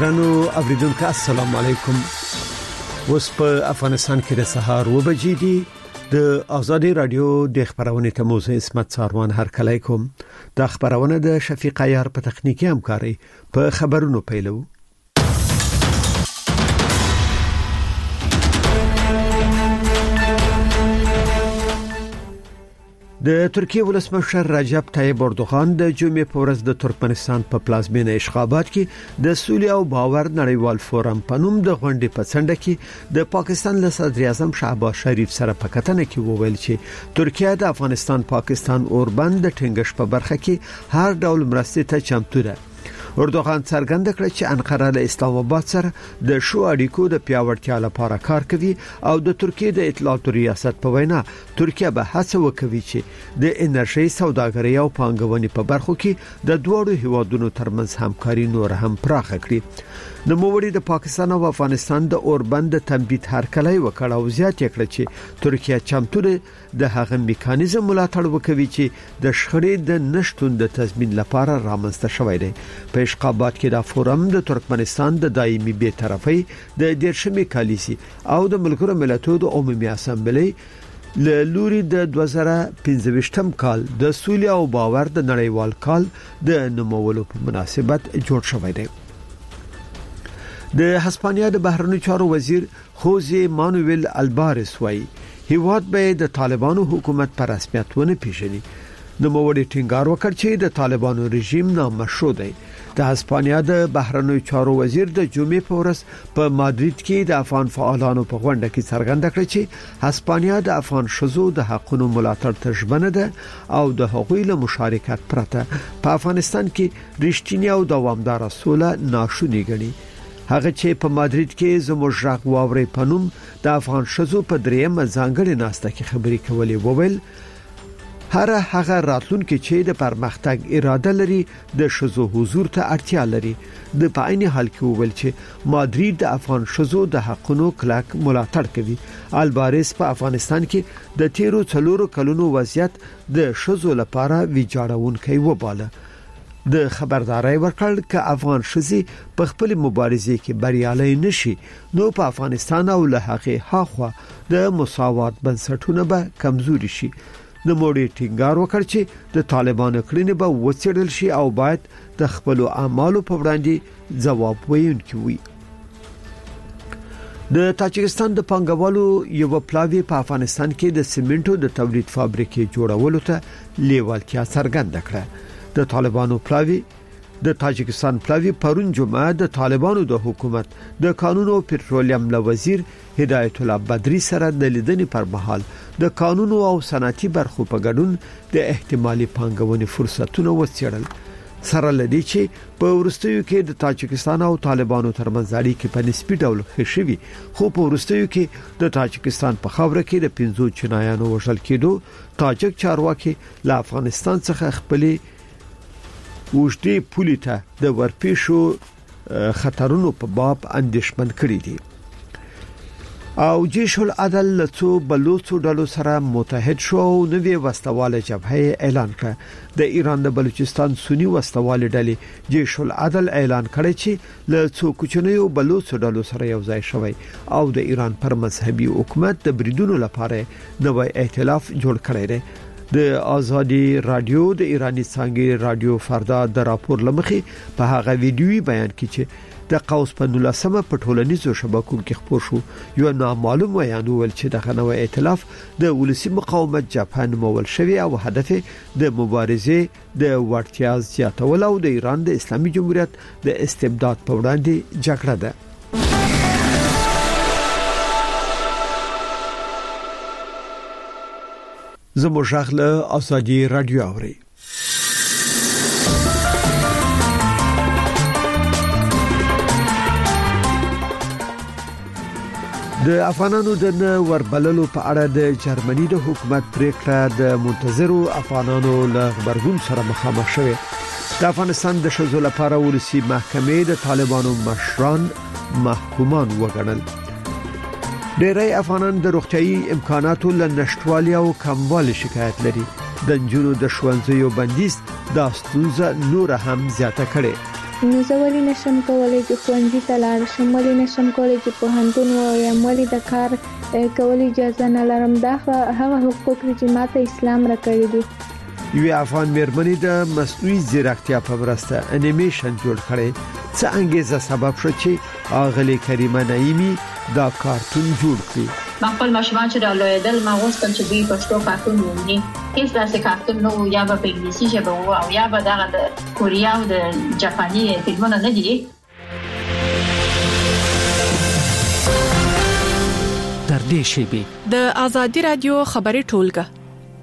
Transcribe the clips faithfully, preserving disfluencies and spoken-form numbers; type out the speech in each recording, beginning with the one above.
ګرانو اوریدونکو السلام علیکم. اوس په افغانستان کې د سهار و بجې دي. د آزادي رادیو د خبرونې ته موزه اسمت ساروان هر کله کوم. د خبرونه د شفیق عیار په تخنیکی همکاري په خبرونو پیلو. د ترکیه ولسمشر رجب طیب اردوغان د جمعې په ورځ د ترکمنستان په پلازمینه اشخابات کې د سولې او باور نړیوال فورم په نوم د غونډې په څنډه کې د پاکستان له صدر اعظم شهباز شریف سره په کتنه کې وویل چې ترکیه د افغانستان پاکستان اوربند د ټینګش په برخه کې هر ډول مرستې ته چمتو ده. اردوغان څرګنده کړ چې انقره له اسلام آباد سره د شو اړیکو د پیاوړتیا لپاره کار کوي او د ترکیه د اطلاعاتو ریاست په وینا ترکیه به هڅه وکوي چې د انرژي سوداګرۍ او پانګونې په برخو کې د دوه هیوادونو ترمنځ همکاري نور هم پراخه کړي. د موړي د پاکستان او افغانستان د اوربند تنبیه هرکلی وکړ او زیات کړ چې ترکیه چمتو د هغه میکانیزم ملاتړ وکوي چې د شخړې د نشټون د تضمین لپاره رامنځته شوی دی. په اشخابات کې د فورم د ترکمنستان د دایمي بی‌طرفۍ د دیرشمې کالیسي او د ملګرو ملتونو د عمومي اسامبلې له لوري د دوه زره پنځه کال د سولې او باور د نړیوال کال د نومولو په مناسبت جوړ شوی دی. د هسپانیا د بهرنیو چارو وزیر خوزه مانویل البارس وايي هیواد به د طالبانو حکومت پر رسمیت ونه پیژني. نو موړي ټینګار وکړ چې د طالبانو رژیم نامشروع دی. د هسپانیا د بهرنیو چارو وزیر د جمعې په ورځ په مادرید کې د افغان فعالانو په غونډه کې څرګنده کړ چې هسپانیا د افغان شذو د حقوقو ملاتړ ته ژمنه ده او د حقوقي له مشارکت پرته په افغانستان کې رښتینی او دوامدار سوله ناشونی ګڼي. هغه چې په مادرید کې زموږ ژغ واوري پنوم د افغان شذو په دریمه ځانګړي ناسته کې خبري کولې وویل هر هغه راتلونکي چې د پرمختګ اراده لري د شذو حضور ته اړتیا لري. د پایني حال کې وویل چې مادرید د افغان شذو د حقونو کلک ملاتړ کوي. البارس په افغانستان کې د تیرو څلورو کلونو وضعیت د شذو لپاره ویجاړونکی وباله. د خبرداري ورکړ ک افغان شذي په خپل مبارزه کې بریالي نشي نو په افغانستان او له هغه هاخوا د مساوات بنسټونه به کمزوري شي. د موړي ټینګار وکړ چې د طالبانو کړنې به وڅېړل شي او باید د خپل اعمالو په وړاندې ځواب ویونکي وي. د تاجکستان د پنګوالو یو پلاوی په افغانستان کې د سیمنټو د تولید فابریکې جوړولو ته لیوالتیا څرګنده کړه. د طالبانو پلاوی د تاجکستان پلاوی پرون جمعه د طالبانو د حکومت د قانون او پټرولیم له وزیر هدایت الله بدری سره د لیدنې پر مهال د قانون او صنعتي برخو په ګډون د احتمالي پانګونې فرصتونه وڅېړل. سره لدی چې په ورستیو کې د تاجکستان او طالبانو ترمنځ اړیکې په نسبی ډول ښه شوي خو په ورستیو کې د تاجکستان په خاوره کې د پنځو چینایانو وژل کېدو تاجک چارواکي له افغانستان څخه خپلې وجدي پولی ته د ورپېښو خطرونو په باب اندېښمن کړی دي. او جيش العدل له څو بلوڅو ډلو سره متحد شو او نوې وسلواله جبهه اعلان کړ. د ایران د بلوچستان سنی وسلواله ډلې جيش العدل اعلان کړی چې له څو کوچنیو بلوڅو ډلو سره یو ځای شوی او د ایران پر مذهبي حکومت د بریدونو لپاره نوې ائتلاف جوړ کړی دی. د آزادي رادیو د ایرانی څنګه رادیو فردا د راپور لمخي په هغه ویډیوي بیان کې چې د قوس په نولسمه په ټولنیزو شبکو کې خپور شو یو نامعلوم بیان ول چې د غنوي ائتلاف د ولسی مقاومت جبهه مول شوی او هدف د مبارزه د ورتیا زیاتول او د ایران د اسلامي جمهوریت د استبداد په وړاندې جګړه ده. زموږ ژغله آزادي رادیو اوري. د افغانانو د وربللو په اړه د جرمني د حکومت پریکړه د منتظرو افغانانو له خبرګون سره مخامخ شوه. د افغانستان د شذو لپاره ولسی محکمې د طالبانو مشران محکومان وګڼل. ډېری افغانان د روغتيایي امکاناتو له نشټوالي او کموالي شکایت لري. د جنونو د شوانځیو بندیز د ستونزه نور هم زیاته کړي. نو زه ولې نشم کولی چې ښوونځي ته لاړ شم، ولې نشم کولی چې پوهنتون ووایم، ولې د کار کولو اجازه نه لرم. دا هغه حقوق دي چې ماته اسلام راکړي دي. یو افغان مېرمنې د مصنوعي ځیرکتیا په مرسته انیمیشن جوړ کړي. څه انګیزه سبب شو چې اغلی کریمه نعیمی دا کارتون جوړ کړي؟ خپل ماشومان چې رالوېدل ما غوښتل چې دوی پښتو کارتون وویني. هیڅ داسې کارتون نه و، یا به په انګلیسي ژبه و او یا به دغه د کوریا او د جاپاني فلمونه نه دي. در دې شیبې د ازادي رادیو خبري ټولګه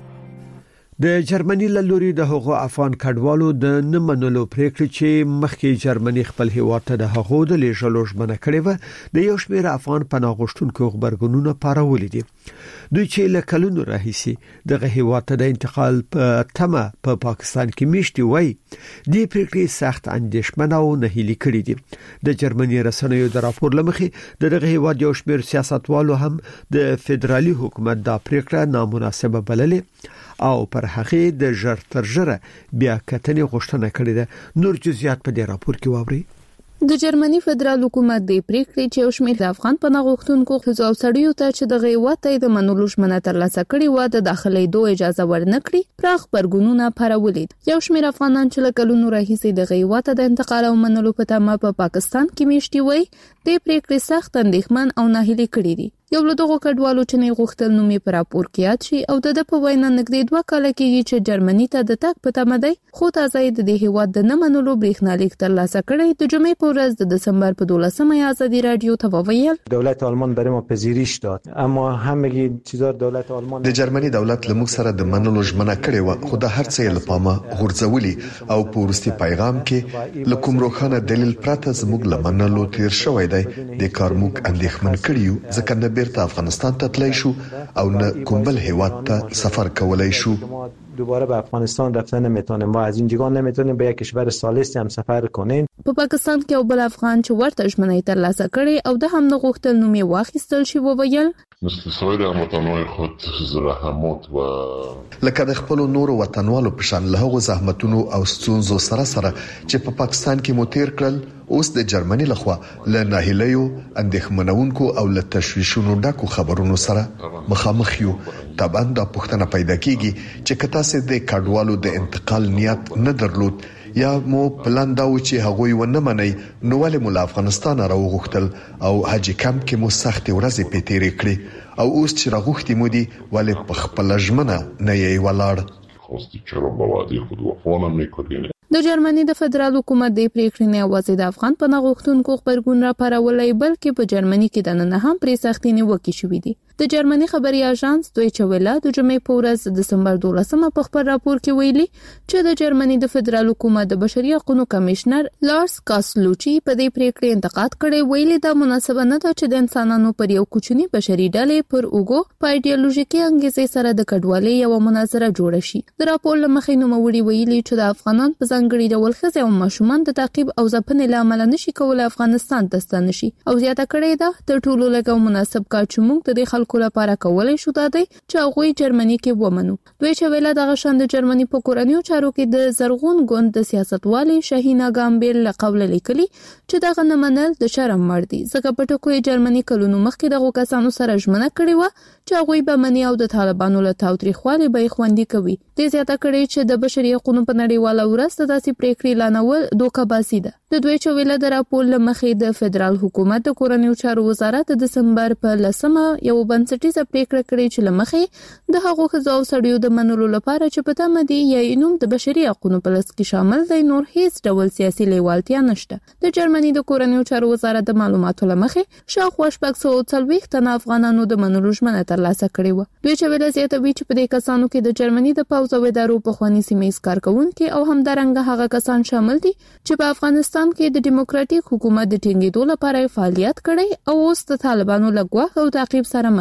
د جرمني له لوري د هغو افغان کډوالو د نه منلو پریکړې چې مخکې جرمني خپل هیواد ته د هغو د لیږلو ژمنه کړې و د یو شمېر افغان پناه غوښتونکو خبرګونونه پارولې دي. دوی چې له کلونو راهیسي دغه هیواد ته د انتقال په تمه په پا پاکستان کې میشتي وای د پریکړې سخت اندېښمنه او نه هلي کړې دي. د جرمني رسنیو د راپور لمخې دغه هیواد یو شمېر سیاستوالو هم د فدرالي حکومت د پریکړه نامناسبه بللې او پر هغه د ژر تر ژره بیا کتنې غوښتنه کړې ده. نور جزئیات په دې راپور کې واوري. د جرمني فدرال حکومت د پریکړې چې یو شمېر افغان پناه غوښتونکو ښځو او سړیو ته چې د هیواد ته د منلو ژمنه ترلاسه کړې و د داخلي دوه اجازه ورنکړي پراخ خبرګونونه پارولې. یو شمېر افغانان چې له کلونو راهیسې د هیواد ته د انتقال او منلو په تمه په پا پاکستان کې میشتي وای د پریکړې سخت اندېښمن او ناهیلي کړي دي. یو له دغو کډوالو چې نه غوښتل نومي پر راپور کې یاد شي او د په وینا نږدې دوه کال کېږي چې جرمني ته د تګ په تمه دی، خو تازه د دې هیواد د نه منلو بریښنالیک ترلاسه کړی. د جمعې په ورځ د دسامبر په دولسمه ازادي رادیو ته وویل دولت آلمان برای ما پذیرش داد، اما همگی چیزا دولت آلمان د جرمني دولت له موږ سره د منلو ژمنه کړې و، خو د هر څه له پامه غورځولي او په وروستي پیغام کې له کوم روښانه دلیل پرته زموږ له منلو تیر شوی دی. د کار موږ اندېښمن کړیو ځکه نه بیرته افغانستان تطلای شو او نه کوم بل هیواد ته سفر کولای شو. دوباره به افغانستان رفتن نمیتونیم و از اینجا نمیتونیم به یک کشور ثالث هم سفر کنیم. په پاکستان کې یو بل افغان چې ورته ژمنه ترلاسه کړي او د هم نه غوښتل نومي واخیستل شي وویل مثل سایر هموطنان خود زحمات و لکه د خپل نورو وطنوالو په شان له هغو زحمتونو او ستونزو سره سره چې په پاکستان کې مو تیر کړل، اوس د جرمني لخوا له ناهیلیو اندېښمنونکو او له تشویشونو ډکو خبرونو سره مخامخ یو. طبعا دا پوښتنه پیدا کیږي چې کته سه د کډوالو د انتقال نیت نه درلود یا مو پلان دا و چې هغوی و نه مني، نو ولې مو له افغانستان راوغختل او حج کمپ کې مو سخت ورځې پېتېرې کړې او اوس چې راغوختي مو دي ولې په خپل ژمنه نه یې ولاړ؟ خواستی چرا با وعده خود وفا نمی‌کنید؟ د جرمني د فدرال حکومت د پریکړې نه یوازې د افغان پناه غوښتونکو خبرګون را پارولای بلکې په جرمني کې د نن هم پرې سختي نیوکې شوې دي. د جرمني خبري اژانس دویچه ویله د جمعې په ورځ د دسمبر دولسمه په خبر راپور کې ویلي چې د جرمني د فدرال حکومت د بشري حقوقو کمشنر لارس کاسلوچي په دې پریکړې انتقاد کړي. ویلي دا مناسبه نه ده چې د انسانانو پر یو کوچني بشري ډلې پر اوګو په ایډیالوژیکي انګیزې سره د کډوالۍ یو مناظره جوړه شي. د راپور لمخې نوموړي ویلي چې د افغانان په ځانګړي ډول ښځې او ماشومان د تعقیب او ځپنې له امله نشي کولای افغانستان ته ستانه شي او زیاته کړې ده تر ټولو لږ مناسب کار چې موږ د خلکو لپاره کولای شو دا دی چې هغه جرمني کې ومنو. دوی چې ویله دغه شان د جرمني په کورنیو چارو کې د زرغون ګوند د سیاستوالي شاهینه ګامبل لقول لیکلي چې دغه نه منل د شرم مړ دي ځکه په ټکو جرمني کلونو مخکې دغه کسانو سره ژمنه کړې و چې هغه به منی او د طالبانو له تاوتریخوالي به خوندي کوي. د زیاته کړي چې د بشري حقوقو په نړیواله ورځ داسې پریکړې لانول دوکاباسي ده. د دوی چې ویله د راپور لمخې د فدرال حکومت د کورنیو چارو وزارت د دسمبر په لسمه یو بنسټیزه پریکړه کړې چې لمخې د هغو ښځو او سړیو د منلو لپاره چې په تمه دي یا نوم د بشري حقوقو په لست کې شامل دی نور هیڅ ډول سیاسي لیوالتیا نشته. د جرمني د کورنیو چارو وزارت د معلوماتو لمخې شاوخوا شپږ سوه څلوېښت تنه افغانانو د منلو ژمنه ترلاسه کړې وه. دوی چې ویله زیاتوي چې په دې کسانو کې د جرمني د پوځ او ادارو پخواني سیمه ییز کارکوونکي او همدارنګه هغه کسان شامل دي چې په افغانستان کې د دیموکراتیک حکومت د ټینګېدو لپاره فعالیت کړی او اوس د طالبانو له ګواښ او تعقیب سره مخ دي.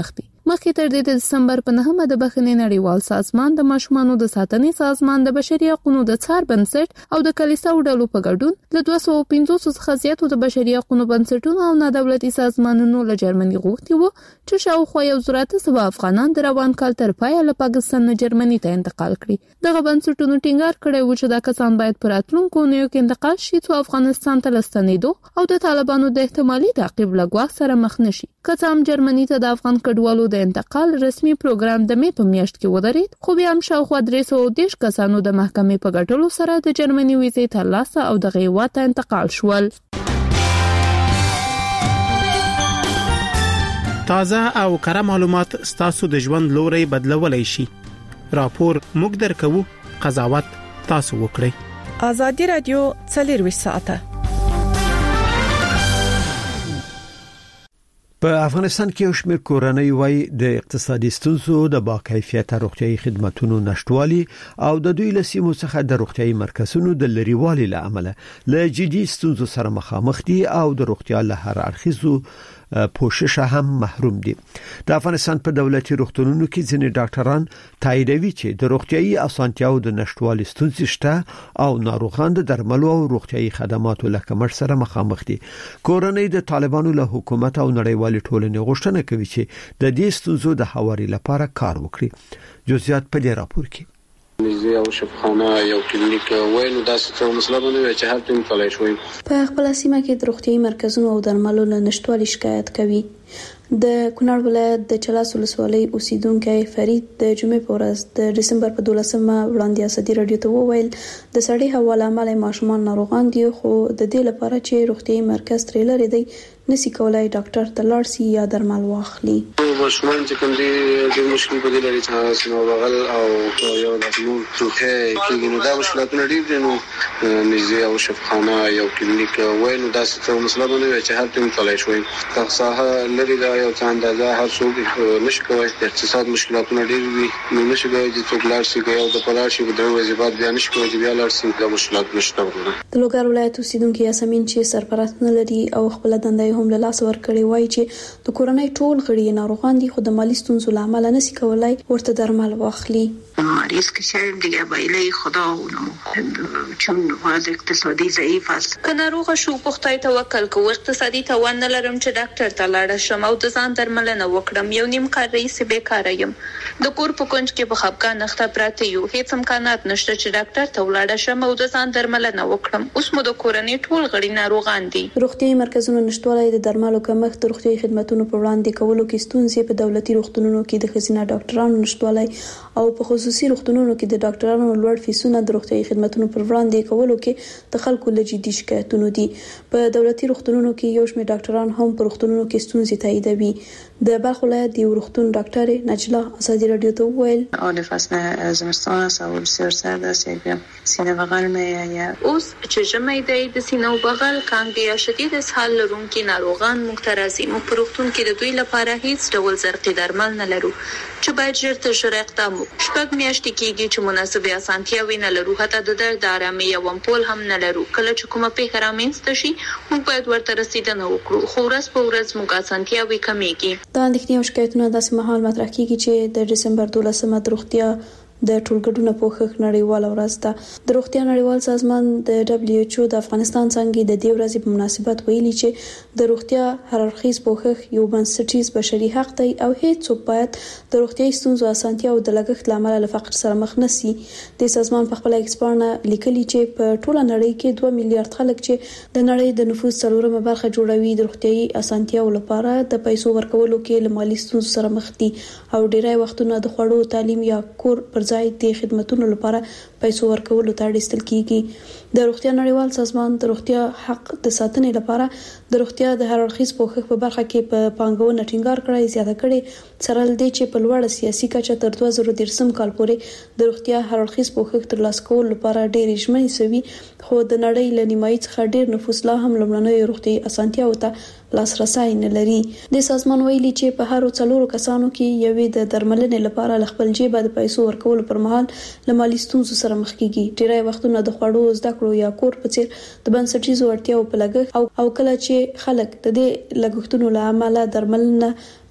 مخکې تر دې د دسمبر په نهمه د بخښنې نړیوال سازمان د ماشومانو د ساتنې سازمان د بشري حقوقو د څار بنسټ او د کلیساو ډلو په ګډون له دوه سوه پنځوس څخه زیاتو د بشري حقوقو بنسټونو او نادولتي سازمانونو له جرمني غوښتي وو چې شاوخوا یو زر اته سوه افغانان د روان کال تر پایه له پاکستان نه جرمني ته انتقال کړي. دغه بنسټونو ټینګار کړی و چې دا کسان باید په راتلونکو اونیو کې انتقال شي څو افغانستان ته لستنېدو او د طالبانو د احتمالي تعقیب له ګواښ سره مخ نشي. که څه هم جرمني ته د افغان کډوالو د انتقال رسمي پروګرام د می په میاشت کې ودرېد، خو بیا هم شاوخوا درې سوه دېرش کسانو د محکمې په ګټلو سره د جرمني ویزې ترلاسه او دغه هیواد ته انتقال شول. تازه او کره معلومات ستاسو د ژوند لوري بدلولای شي. راپور موږ درکوو، قضاوت تاسو وکړئ. آزادي رادیو څلور ساعته. په افغانستان کې یو شمېر کورنۍ وايي د اقتصادي ستونزو، د باکیفیته روغتيایي خدماتو نشټوالي او د دوی له سیمو څخه د روغتيایي مرکزونو د لریوالي له امله له جدي ستونزو سره مخامخ دي او د روغتیا له هر اړخیزو پوښښ هم محروم دي. د افغانستان په دولتي روغتونونو کې ځینې ډاکټران تاییدوي چې د روغتيایي اسانتیاو د نشټوالي ستونزې شته او ناروغان د درملو او روغتيایي خدماتو له کمښت سره مخامخ دي. کورنۍ د طالبانو له حکومت او نړیوال ټولنې غوښتنه کوي چې د دې ستونزو د هواري لپاره کار وکړي. جزئیات په دې راپور کې. نږدې او شفاخانه یو کلینیک وایي دا څه مسله باندې چې هر ټیم کولای شوی. په خپل سیمه کې د روغتيایي مرکزونو او درملو له نشټوالي شکایت کوي. د کونړ ولایت د چلاس ولسوالۍ اوسیدونکو فرید د جمعې په ورځ د دسمبر په دولسمه وړاندې ازادي رادیو ته وویل د سړې هوا له امله ماشومان ناروغان دي، خو د دې لپاره چې روغتيایي مرکز ترې لري دی نسی کولای ډاکټر ته لاړ شي یا درمل واخلي. ماشومان چې کوم دي د مشکل په دې لري چې سینو بغل او یو د نور ټوخه کې نو دا مشکلاتونه ډېر دي. نو نږدې او شفاخانه یو کلینیک وایي نو دا څه مسله باندې چې هر ټیم کولای شوی. تاسو لري دا یو څه اندازه هر څوک نشي کوي. د اقتصاد مشکلاتونه ډېر دي، نو نشي کوي چې څوک لاړ شي او د پلاړ شي د وظیفات بیا نشي کوي چې بیا لاړ شي. دا مشکلات نشته. د لوګر ولایت اوسیدونکو یاسمین چې سرپرست نه لري او خپل دندې هم له لاس ورکړي وایي چې د کورنۍ ټول غړي ناروغان دي، خو د مالی ستونزو له امله نشي کولای ورته درمل واخلي. مریض که شاید دیگه بایله خدا اونو چون وضع اقتصادی ضعیف است. که ناروغ شو په خدای توکل کوو، اقتصادي توان نه لرم چې ډاکټر ته لاړ شم او د ځان درملنه وکړم. یو نیم کار رئیس بیکاره یم. د کور په کونج کې په خپګان نخته پراته یو، هیڅ امکانات نشته چې ډاکټر ته ولاړ شم او د ځان درملنه وکړم. اوس مو د کورنۍ ټول غړي ناروغان دي. روغتيایي مرکزونو نشټوالي د درملو کمښت، د روغتيایي خدماتو په وړاندې کولو کې ستونزې، په دولتي روغتونونو کې د ښځینه ډاکټرانو نشټوالي او په خصوصي روغتونونو کې د ډاکټرانو لوړ فیسونه د روغتيایي خدماتو پر وړاندې کولو کې د خلکو له جدي شکایتونو دي. په دولتي روغتونونو کې یو شمېر ډاکټران هم په روغتونونو کې ستونزې تاییدوي. د بلخ ولایت د روغتون ډاکټر نجلا ازادي رادیو ته وویل آن فصل زمستان است و بسیار سرد است، یک سینه بغل میآید. اوس چې ژمی دی د سینه بغل کانګې یا شدید اسهال لرونکي ناروغان موږ ته راځي. موږ په روغتون کې د دوی لپاره هیڅ ډول زرقي درمل نه لرو چې باید ژر تر ژره اقدام وکړو. شپږ میاشتې کېږي چې مناسبې اسانتیاوې نه لرو، حتی د درد د ارامۍ یو امپول هم نه لرو. کله چې کومه پیښه رامنځته شي موږ باید ورته رسیدنه وکړو، خو ورځ په ورځ موږ اسانتیاوې کمیږي. دا اندېښنې او شکایتونه داسې مهال مطرح کیږي چې د دسمبر دولسمه د روغتیا د ټولګډونه پوښښ نړیواله ورځ ده. د روغتیا نړیوال سازمان د دبليو ایچ او د افغانستان څنګه د دې ورځې په مناسبت ویلي چې د روغتیا هر اړخیز پوښښ یو بنسټیز بشري حق دی او هیڅ څوک باید د روغتیايي ستونزو اسانتیا او د لګښت لامل له فقر سره مخ نشي. د سازمان په خپل ایکسپورټ لیکلي چې په ټوله نړۍ کې دوه میلیارډ خلک چې د نړۍ د نفوس څلورمه برخه جوړوي د روغتیايي اسانتیاو لپاره د پیسو ورکولو کې له مالي ستونزو سره مخ دي او ډیری وختونه د خوړو، تعلیم یا کور پر ځای د خدماتو لپاره پیسو ورکولو ته اړتیا کیږي. د روغتیا نړیوال سازمان د روغتیا حق د ساتنې لپاره د روغتیا د هر اړخیز پوښښ په برخه کې په پانګونه ټینګار کړی زیاته کړي سره لدې چې په لوړ سیاسي کچه تر دوه زره دېرشم کال پورې د روغتیا هر اړخیز پوښښ ترلاسه کول لپاره ډېر ژمنې سوي، خو د نړۍ له نیمایي څخه ډېر نفوس لا هم لومړنۍ روغتیايي اسانتیاو ته لاسرسي نه لري. د سازمان ویلي چې په هر څلورو کسانو کې یوې د درملنې لپاره خپل جیب د پیسو ورکول پر مهال له مالي ستونزو سره مخ کیږي. ډیری وختونه د خوړو، زده کړو یا کور په څیر د بنسټیزو اړتیاو په لګښت او او کله چې خلک د دې لګښتونو له امله درملنه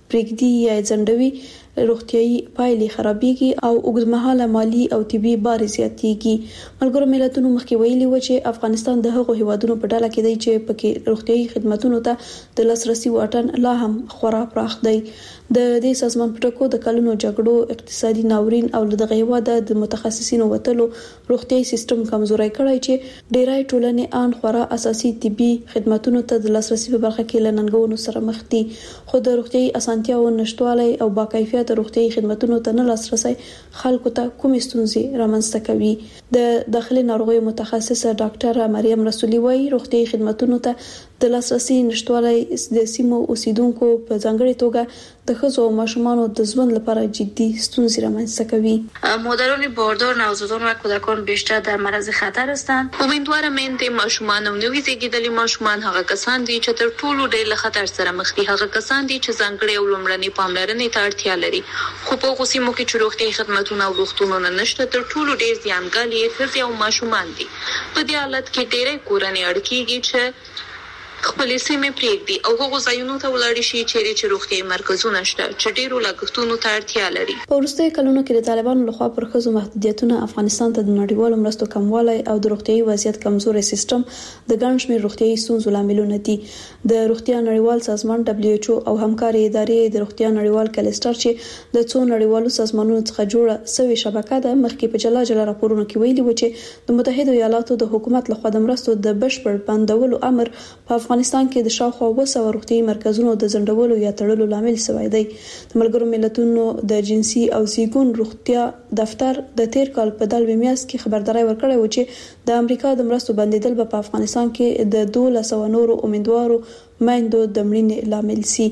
پرېږدي یا ځنډوي روغتيایي پایلې خرابېږي او اوږدمهاله مالی او طبي بار زیاتېږي. ملګرو ملتونو مخکې ویلي و چې افغانستان د هغو هیوادونو په ډله کې دی چې پکې روغتيایي خدماتو ته د لاسرسي واټن لا هم خورا پراخ دی. د دې سازمان په ټکو د کلونو جګړو اقتصادي ناورین او دغه هیواده د متخصصینو وتلو روغتيایي سیستم کمزوري کړی چې ډیری ټولنې ان خورا اساسي طبي خدماتو ته د لاسرسي په برخه کې لننګونو سره مخ دي. خو د روغتيایي اسانتیاو نشټوالی او باکیفیت روغتيایي خدماتو ته نه لاسرسي خلکو ته کومې ستونزې رامنځته کوي. د داخلي ناروغیو متخصصه ډاکټره مریم رسولي وايي روغتيایي خدماتو ته د لاسرسي نشټوالی د سیمو اوسیدونکو په ځانګړي توګه د ښځو او ماشومانو د ژوند لپاره جدي ستونزې رامنځته کوي. مادران باردار، نوزادان و کودکان بیشتر در معرض خطر هستند. امیدوارم میندې ماشومان او نوي زیږیدلي ماشومان هغه کسان دي چې تر ټولو ډېر له خطر سره مخ دي. هغه کسان دي چې ځانګړي او لومړنۍ پاملرنې ته اړتیا لري. خو په هغو سیمو کې چې روغتیایي خدماتونه او روغتونونه نشته تر ټولو ډېر زیانګال یې ښځې او ماشومان دي. په دې حالت کې ډېری کورنۍ اړ کېږي چې خپل سیمې پرېږدي او هغو ځایونو ته ولاړ شي چیرې چې روغتیایي مرکزونه شته چې ډېرو لګښتونو ته اړتیا لري. په وروستیو کلونو کې د طالبانو لخوا پر ښځو محدودیتونه افغانستان ته د نړیوالو مرستو کموالی او د روغتیایي وضعیت کمزوري سیستم د ګڼ شمېر روغتیایي ستونزو لاملونه دي. د روغتیا نړیوال سازمان دبليو ایچ او او همکاري ادارې د روغتیا نړیوال کلستر چې د څو نړیوالو سازمانونو څخه جوړه سوي شبکه ده مخکې په جلا جلا راپورونو کې ویلي و چې د متحده ایالاتو د حکومت لخوا د مرستو د بشپړ بندولو امر په افغانستان کې د شاوخوا وسو روغتيایي مرکزونو د ځنډولو یا تړلو لامل شوی دی. د ملګرو ملتونو د جنسي او زیږون روغتیا دفتر د تیر کال په دلوي میاشت کې خبرداري ورکړې و چې د امریکا د مرستو بندیدل په افغانستان کې د دوه سوه نورو امیدوارو مایندو د مړینې لامل شي.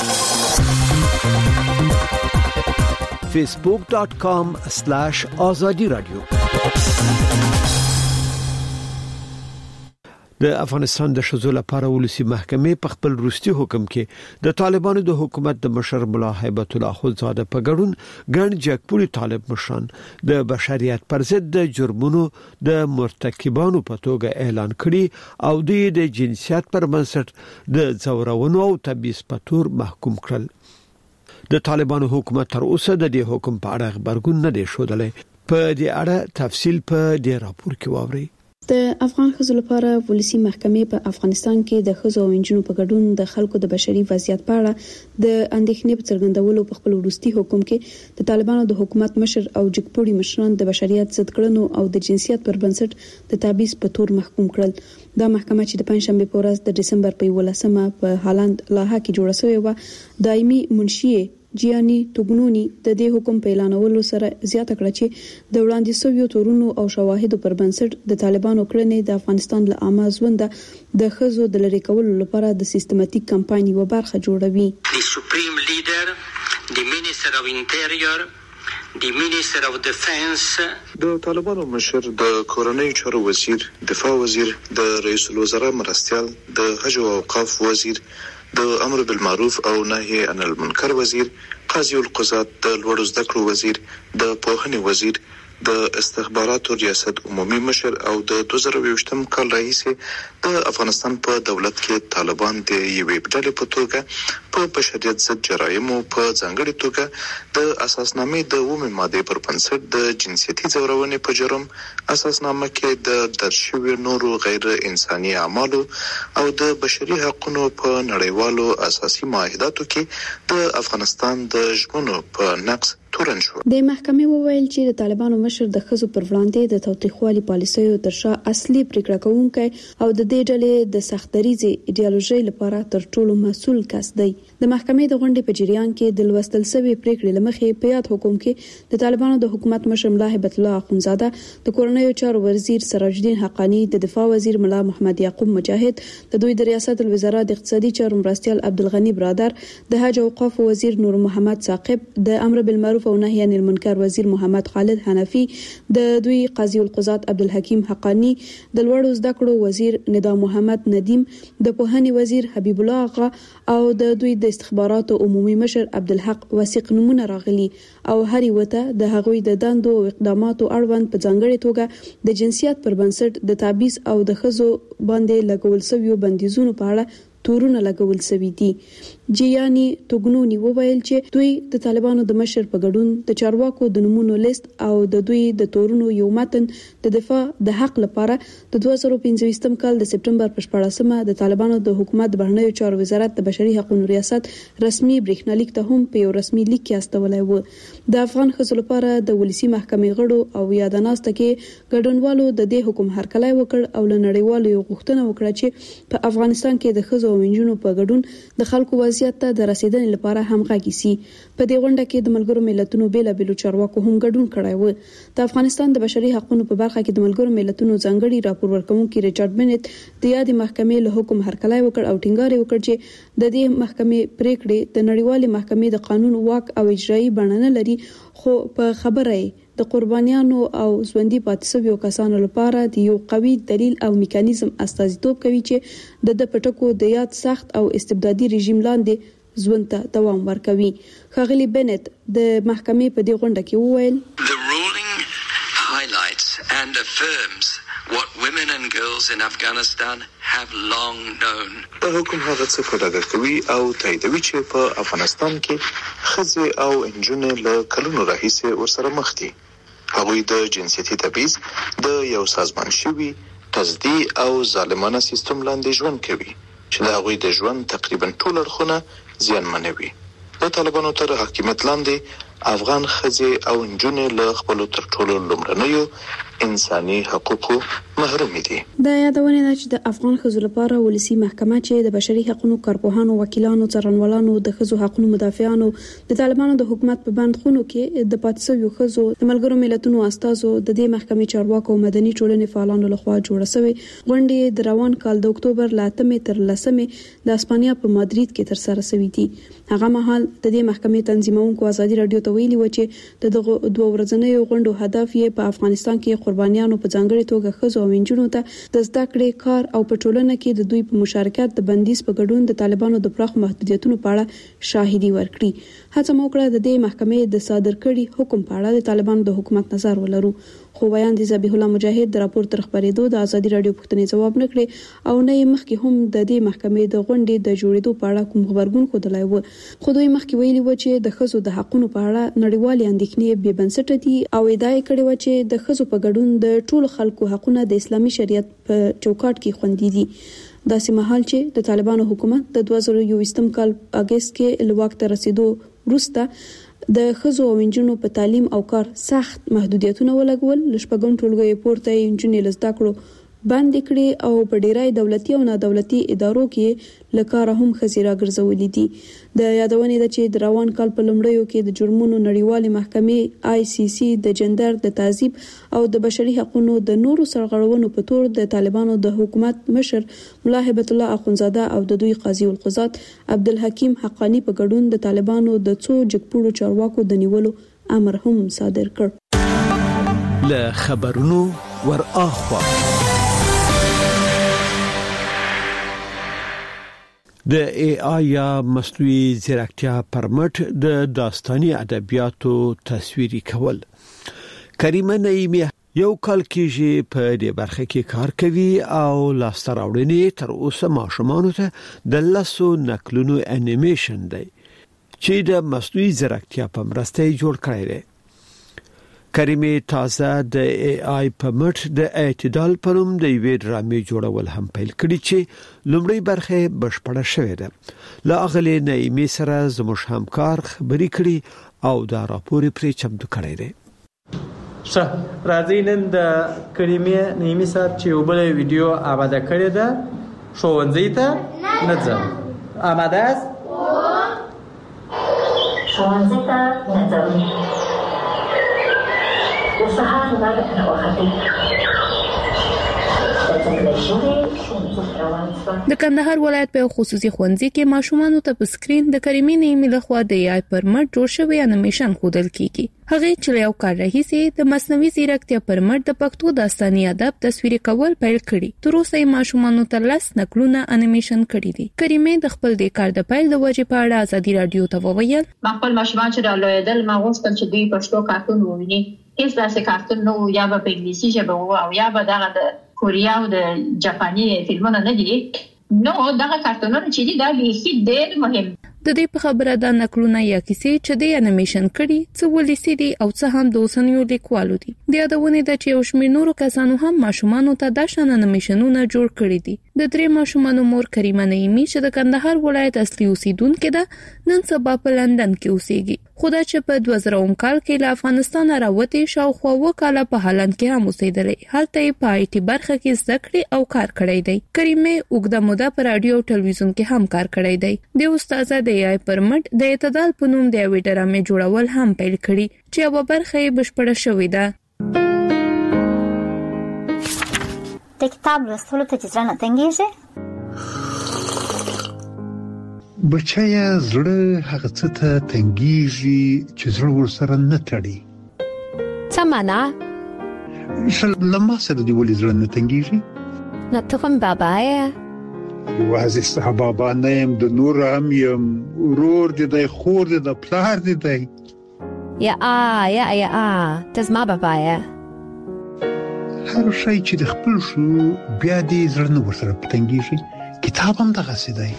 facebook dot com slash azadi radio. د افغانستان د شذو لپاره ولسی محکمې په خپل وروستي حکم کې د طالبانو د حکومت د مشر ملا هیبت الله خلزاده په ګډون ګڼ جګپوري طالب مشران د بشریت پر ضد د جرمونو د مرتکبانو په توګه اعلان کړي او د جنسیت پر بنسټ د ځورونو او تبعیض په تور محکوم کړل. د طالبانو حکومت تر اوسه د دې حکم په اړه خبرګون نه دی شودلې. په دې اړه تفصیل په دې راپور کې واورئ. د افغان ښځو لپاره ولسی محکمې په افغانستان کې د ښځو او نجونو په ګډون د خلکو د بشري وضعیت په اړه د اندېښنې په څرګندولو په خپل وروستي حکم کې د طالبانو د حکومت مشر او جګپوري مشران د بشریت ضد کړنو او د جنسیت پر بنسټ د تبعیض په تور محکوم کړل. دا محکمه چې د پنځشنبه په ورځ د دسمبر په یولسمه په هالند لاها کې جوړه شوې و دایمي منشي جیانی توګنونی د دې حکم په اعلانولو سره زیاته کړه چې د وړاندې شویو تورونو او شواهدو پر بنسټ د طالبانو کړنې د افغانستان له عامه ژوند د ښځو د لری کولو لپاره د سیستماتیک کمپاین یو برخه جوړوي. The Supreme Leader, the Minister of Interior, the Minister of Defense، د طالبانو مشر، د کورنۍ چارو وزیر، دفاع وزیر، د رئیس الوزرا مرستیال، د حج او اوقاف وزیر، د امر بالمعروف او نهي عن المنکر وزیر، قاضي القضات، د لوړو زده کړو وزیر، د پوهنې وزیر، د استخباراتو ریاست عمومي مشر او د دوه زره یوویشتم کال راهیسې د افغانستان په دولت کې طالبان د یوې ډلې په توګه په بشریت ضد جرایمو په ځانګړي توګه د اساسنامې د اوومې مادې پر بنسټ د جنسیتي ځورونې په جرم، اساسنامه کې د درج شویو نورو غیر انساني اعمالو او د بشري حقوقو په نړیوالو اساسي معاهداتو کې د افغانستان د ژمنو په نقض تورن شو. د محکمې وویل چې د طالبانو مشر د ښځو پر وړاندې د توطئه‌والي پالیسیو تر شا اصلي پریکړه کوونکی او د دې ډلې د سختدریزي ایډیالوژي لپاره تر ټولو مسؤل کس دی. د محکمې د غونډې په جریان کې د لوستل شوی پریکړې لمخې په یاد حکم کې د طالبانو د حکومت مشر ملا هیبت الله اخونزاده، د کورنۍ چارو وزیر سراج الدین حقانی، د دفاع وزیر ملا محمد یعقوب مجاهد، د دوی د ریاست الوزرا د اقتصادي چارو مرستیال عبدالغنی برادر، د حج او اوقاف وزیر نور محمد ثاقب، د امر بالمعروف او نهي عن المنکر وزیر محمد خالد حنفي، د دوی قاضي القضات عبدالحکیم حقانی، د لوړو زده کړو وزیر ندا محمد ندیم، د پوهنې وزیر حبیب الله آغا او د دوی د استخباراتو عمومي مشر عبدالحق وثیق نمونه راغلي او هر وته د هغوی د دندو او اقداماتو اړوند په ځانګړي توګه د جنسیت پر بنسټ د تبعیض او د ښځو باندې لګول شویو بندیزونو په اړه تورونه لګول شوی دي. جیانی توګنونی وویل چې دوی د طالبانو د مشر په ګډون د چارواکو د نمونو لیست او د دوی د تورونو یو متن د دفاع د حق لپاره د دوه زره پنځه کال د سپټمبر په شپږمه د طالبانو د حکومت بهرنیو چارو وزارت د بشري حقوقو ریاست رسمي برېښنالیک ته هم په یو رسمي لیک کې استولای و. د افغان ښځو لپاره د ولسی محکمې غړو او یادناسته کې ګډونوالو د دې حکم هرکلی وکړ او له نړیوالو یو غوښتنه وکړه چې په افغانستان کې د ښځو او نجونو په ګډون د خلکو وضعیت ته د رسیدنې لپاره همغږي سي. په دې غونډه کې د ملګرو ملتونو بیلابېلو چارواکو هم ګډون کړی و. د افغانستان د بشري حقوقو په برخه کې د ملګرو ملتونو ځانګړي راپور ورکونکي ریچارډ بنت د یادې محکمې له حکم هرکلی وکړ او ټینګار وکړ چې د دې محکمې پریکړې د نړیوالې محکمې د قانون واک او اجرایي بڼه نه لري، خو په خبره د قربانیانو او ژوندۍ پاتې شویو کسانو لپاره د یو قوي دلیل او میکانیزم استازیتوب کوي چې د د پټکو د یاد سخت او استبدادي رژیم لاندې ژوند ته دوام ورکوي. ښاغلي بنت د محکمې په دې غونډه کې وویل The ruling highlights and affirms what women and girls in Afghanistan have long known. د حکم هغه څه په ډاګه کوي او تاییدوي چې په افغانستان کې ښځې او نجونې له کلونو راهیسې ورسره مخ دي. هغوی د جنسیتي تبعیض د یو سازمان شوي تصدي او ظالمانه سیستم لاندې ژوند کوي چې د هغوی د ژوند تقریبا ټول اړخونه زیانمنوي. د طالبانو تر حاکمیت لاندې افغان ښځې او نجونې له خپلو تر ټولو لومړنیو انساني حقوقو محروم دي. دا یادونه ده چې د افغان ښځو لپاره ولسی محکمه چې د بشري حقوقو کارپوهانو، وکیلانو، څارنوالانو، د ښځو حقوقو مدافعانو، د طالبانو د حکومت په بندخونو کې د پاتې شویو ښځو د ملګرو ملتونو استازو، د دې محکمې چارواکو او مدني ټولنې فعالانو لخوا جوړه شوې. غونډې د روان کال د اکتوبر له اتمې تر لسمې د اسپانیا په مادرید کې تر سره شوې دي. هغه مهال د دې محکمې تنظیمونکو ازادي رادیو ته ویلي و چې د دغه دوه ورځنیو غونډو هدف یې په افغانستان کې قربانیانو په ځانګړي توګه ښځو او نجونو ته د زده کړې، کار او په ټولنه کې د دوی په مشارکت د بندیز په ګډون د طالبانو د پراخ محدودیتونو په اړه شاهدي ورکړي. هڅه مو وکړه د دې محکمې د صادر کړي حکم په اړه د طالبانو د حکومت نظر ولرو، خو ویاندې ذبیح الله مجاهد د راپور تر خبرېدو د ازادي رادیو پوښتنې ځواب نه کړې او نه یې مخکې هم د دې محکمې د غونډې د جوړېدو په اړه کوم خبرګون ښودلی و. خو دوی مخکې ویلي و چې د ښځو د حقوقو په اړه نړیوالې اندېښنې بې بنسټه دي او ادعا یې کړې و چې د ښځو په ګډون د ټولو خلکو حقوقونه د اسلامي شریعت په چوکاټ کې خوندي دي. داسې مهال چې د طالبانو حکومت د دوه زره یوویشتم کال اگست کې له واک ته رسیدو وروسته د ښځو او نجونو په تعلیم او کار سخت محدودیتونه ولګول. له شپږم ټولګیو پورته یې نجونې له زده کړو بند کړي او په ډیری دولتي او نادولتي ادارو کې له کاره هم ښځې راګرځولې دي. د یادونې ده چې د روان کال په لومړیو کې د جرمونو نړیوالې محکمې آی سی سی د جندر د تعذیب او د بشري حقوقو د نورو سرغړونو په تور د طالبانو د حکومت مشر ملا هبت الله اخونزاده او د دوی قاضي القضات عبدالحکیم حقانی په ګډون د طالبانو د څو جګپوړو چارواکو د نیولو امر هم صادر کړ. له خبرونو ور اخوا د ای آی یا مصنوعي ځیرکتیا پرمټ د داستاني ادبیاتو تصویري کول. کریمه نعیمی یو کال کېږي په دې برخه کې کار کوي او لاسته راوړنې تر اوسه ماشومانو ته د لاسو نقلونو انیمیشن دی چې د مصنوعي ځیرکتیا په مرسته جوړ کړی دی. کریمه تازه د ای آی په مټ د اعتدال په نوم د یوې ډرامې جوړول هم پیل کړي چې لومړی برخه بشپړه شوې ده. له اغلی نعیمي سره زموږ همکار خبرې کړي او دا راپور پرې چمتو کړی دی. ښه، راځئ نن د کریمه نعیمي صاحب چې یو بله ویډیو آماده کړې ده ښوونځي ته نه ځم. آماده است؟ ښوونځي ته نه ځم. د سهار لمر راوختی. د کندهار ولایت په خصوصي ښوونځي کې ماشومانو ته په سکرین د کریمه نعیمي لخوا د ای آی پر مټ جوړ شوی انیمیشن ښودل کیږي. هغه چې یو کار راهیسې د مصنوعي ځیرکتیا پر مټ د پښتو داستاني ادب تصویري کول پیل کړي. تر اوسه یې ماشومانو ته لس نقلونه انیمیشن کړي دي. کریمه د خپل د کار د پیل د وجې په اړه ازادي رادیو ته وویل ما خپل ماشومان چې رالوېدل ما غوښتل چې دوی پښتو کارتون وویني. هیڅ داسې کارتون نه و، یا به په انګلیسي ژبه و او یا به دغه د کوریا او د جاپاني فلمونه نه دي. نو دغه کارتونونه چې دي دا به ډېر مهم د دې په خبره د نقلونه یا کیسې چې د انیمیشن کړي څو ولیسي دي او څه هم د اوسنیو لیکوالو دي د یادونه د چې اوشمیر نورو کسانو هم ماشومان ته د شان انیمیشنونه جوړ کړي دي د درې ماشومان مور کریمه نعیمی چې د کندهار ولایت اصلي اوسیدونکو ده نن سبا په لندن کې اوسېږي خو چې په دوه زره اووه کال کې له افغانستان راوته شاوخوا وکاله په هالند کې هم اوسېدلې هلته په آی ټي برخه کې زده کړې او کار کړی دی کریمه وګړه موده په رادیو او ټلویزیون کې هم کار کړی دی د استاد د ای پرمټ د اعتدال په نوم د یوې ډرامې جوړول هم پیل کړي چې یو برخه یې بشپړه شوې ده د کتاب لوستلو ته چې ځنه تنګیږي بچیا زړه هغه څه ته تنګیږي چې زړه ورسره نه تړي څه معنا شل لمه سره دی ولې زړه نه تنګیږي نه ته کوم بابا یې یوازې ستا بابا نه یم د نور هم یم ورور دې دی خور دې د پلار دې دی یا آ یا یا آ ته زما بابا یې هر شی چې د خپل شو بیا دې زړه نه ورسره تنګیږي کتاب هم دغسې دی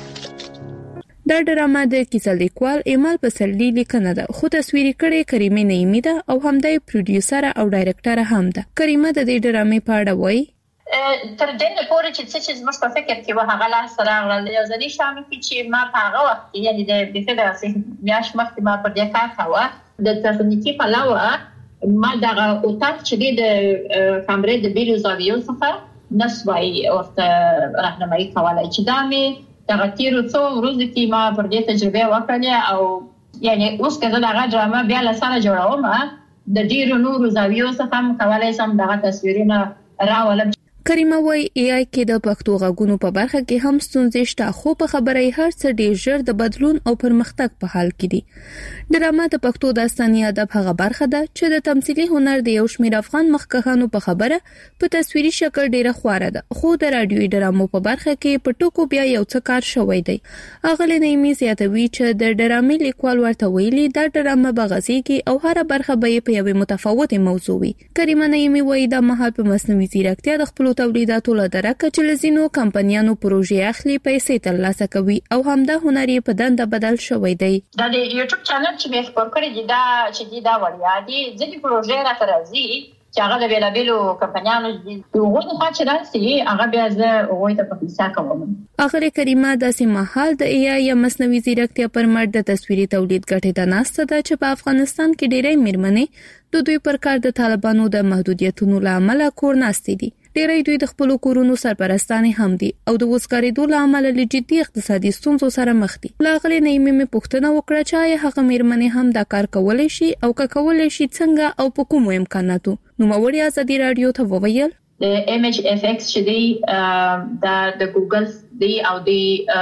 دا ډرامه د کیسه لیکوال ایمل پسرلی لیکنه ده خو تصویري کړي کریمه نعیمی ده او همدای پروډوسر او ډایرکټر هم ده کریمه د دې ډرامې په اړه وایي تر دې نه پورې چې څه چې زموږ په فکر کې و هغه لاس راغله یو ځلې شامل کې چې ما په هغه وخت کې یعنی د بفیده سه میاش مخکې ما پر دې کار کاوه د تخنیکی په علاوه ما دغه اوتاق چې د کیمرې د بیرو زاویو څخه نسوي او راهنمایي کولای چې دا مې دغه تیرو څو ورځې کې ما پر دې تجربه وکړه او یعنی اوس کله دغه ډرامه بیا لسانه جوړوم د ډیرو نورو زاویو څخه هم کولای سم دغه تصویرونه راولم کریمه وای ای آی کې د پښتو غږونو په برخه کې هم ستونزې شته خو په خبري هر څه ډیر ژر د بدلون او پرمختګ په حال کې دي ډرامه د پښتو داستاني ادب هغه برخه ده چې د تمثيلي هنر د یو شمېر افغان مخکښانو په خبره په تصویري شکل ډیره خواره ده خو د رادیوي ډرامو په برخه کې په ټکو بیا یو څه کار شوی دی اغله نعیمی زیاتوي چې د ډرامې لیکوال ورته ویلي دا ډرامه بغزيږي او هر برخه به په یوه متفاوته موضوع وي کریمه نعیمی وایي دا مهال په مصنوعي ځیرکتیا د خپل تولیداتو له درکه چې لزینو کمپنیانو پروژې اخلي پیسې ترلاسه کوي او همدا هنري په دنده بدل شوی دی دا د یوټیوب چینل چې مې خبر کړی دی دا چې دی دا وړیا دي ځکه پروژې را ترازی چې هغه د بیلابیلو کمپنیانو دي هغه د خاطر راسي هغه بیا زه وایي ته په حساب کوم اخر کریمه د سیمحال د ای آی مصنوعي ځیرکتیا پر مټ د تصویري تولید غټه د ناسته ده چې په افغانستان کې ډېرې میرمنې د دوی پر کار د طالبانو د محدودیتونو لامل کور ناستې دي ډېرې دوی د خپل کورونو سرپرستانې هم دي او د وسکارېدو لامل له جدي اقتصادي ستونزو سره مخ دي لاغلي نعیمي مې پوښتنه وکړه چې هغه میرمنې هم دا کار کولای شي او که کولای شي څنګه او په کومو امکاناتو نو موري ازادي رادیو ته وویل د ایم ایچ اف ایکس چې دی دا د ګوګل دی او دی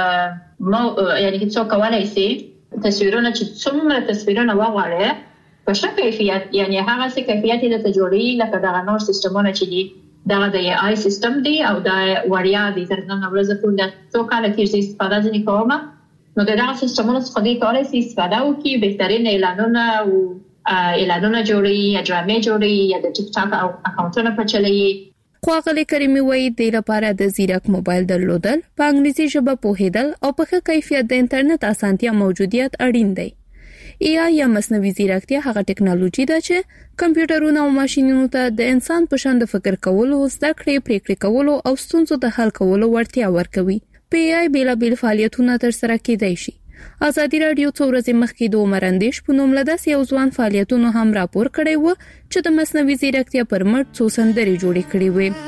مو یعنی چې څو کولای شي تصویرونه چې څومره تصویرونه واغړي په ښه کیفیت یعنی هغه څه کیفیت د تجربې لکه دا نور سیستمونه چې دي دا د ای آی سیستم دی او دا وړیا دي تر نن ورځې پورې څو کال کې استفاده ځنی کومه نو دا سیستمونه څخه دی کولای شي استفاده وکړي بهترین اعلانونه او اعلانونه جوړي یا ډرامې جوړي یا د ټیک ټاک او اکاونټونه پچلي خو غلي کریمي وایي د لپاره د زیرک موبایل درلودل په انګلیسي ژبه پوهیدل او په ښه کیفیت د انټرنیټ اسانتیا موجودیت اړین دی ای آی یا مصنوعي ځیرکتیا هغه ټکنالوژي ده چې کمپیوټرونه او ماشينونو ته د انسان په شان د فکر کولو، زده کړې، پریکړې کولو او ستونزو د حل کولو وړتیا ورکوي. په ای آی بیلابیل فعالیتونه ترسره کېدای شي. ازادي رادیو څو ورځې مخکې د عمر اندیش په نوم له داسې یو ځوان فعالیتونو هم راپور کړی و چې د مصنوعي ځیرکتیا پر مټ څو سندرې جوړې کړې وې.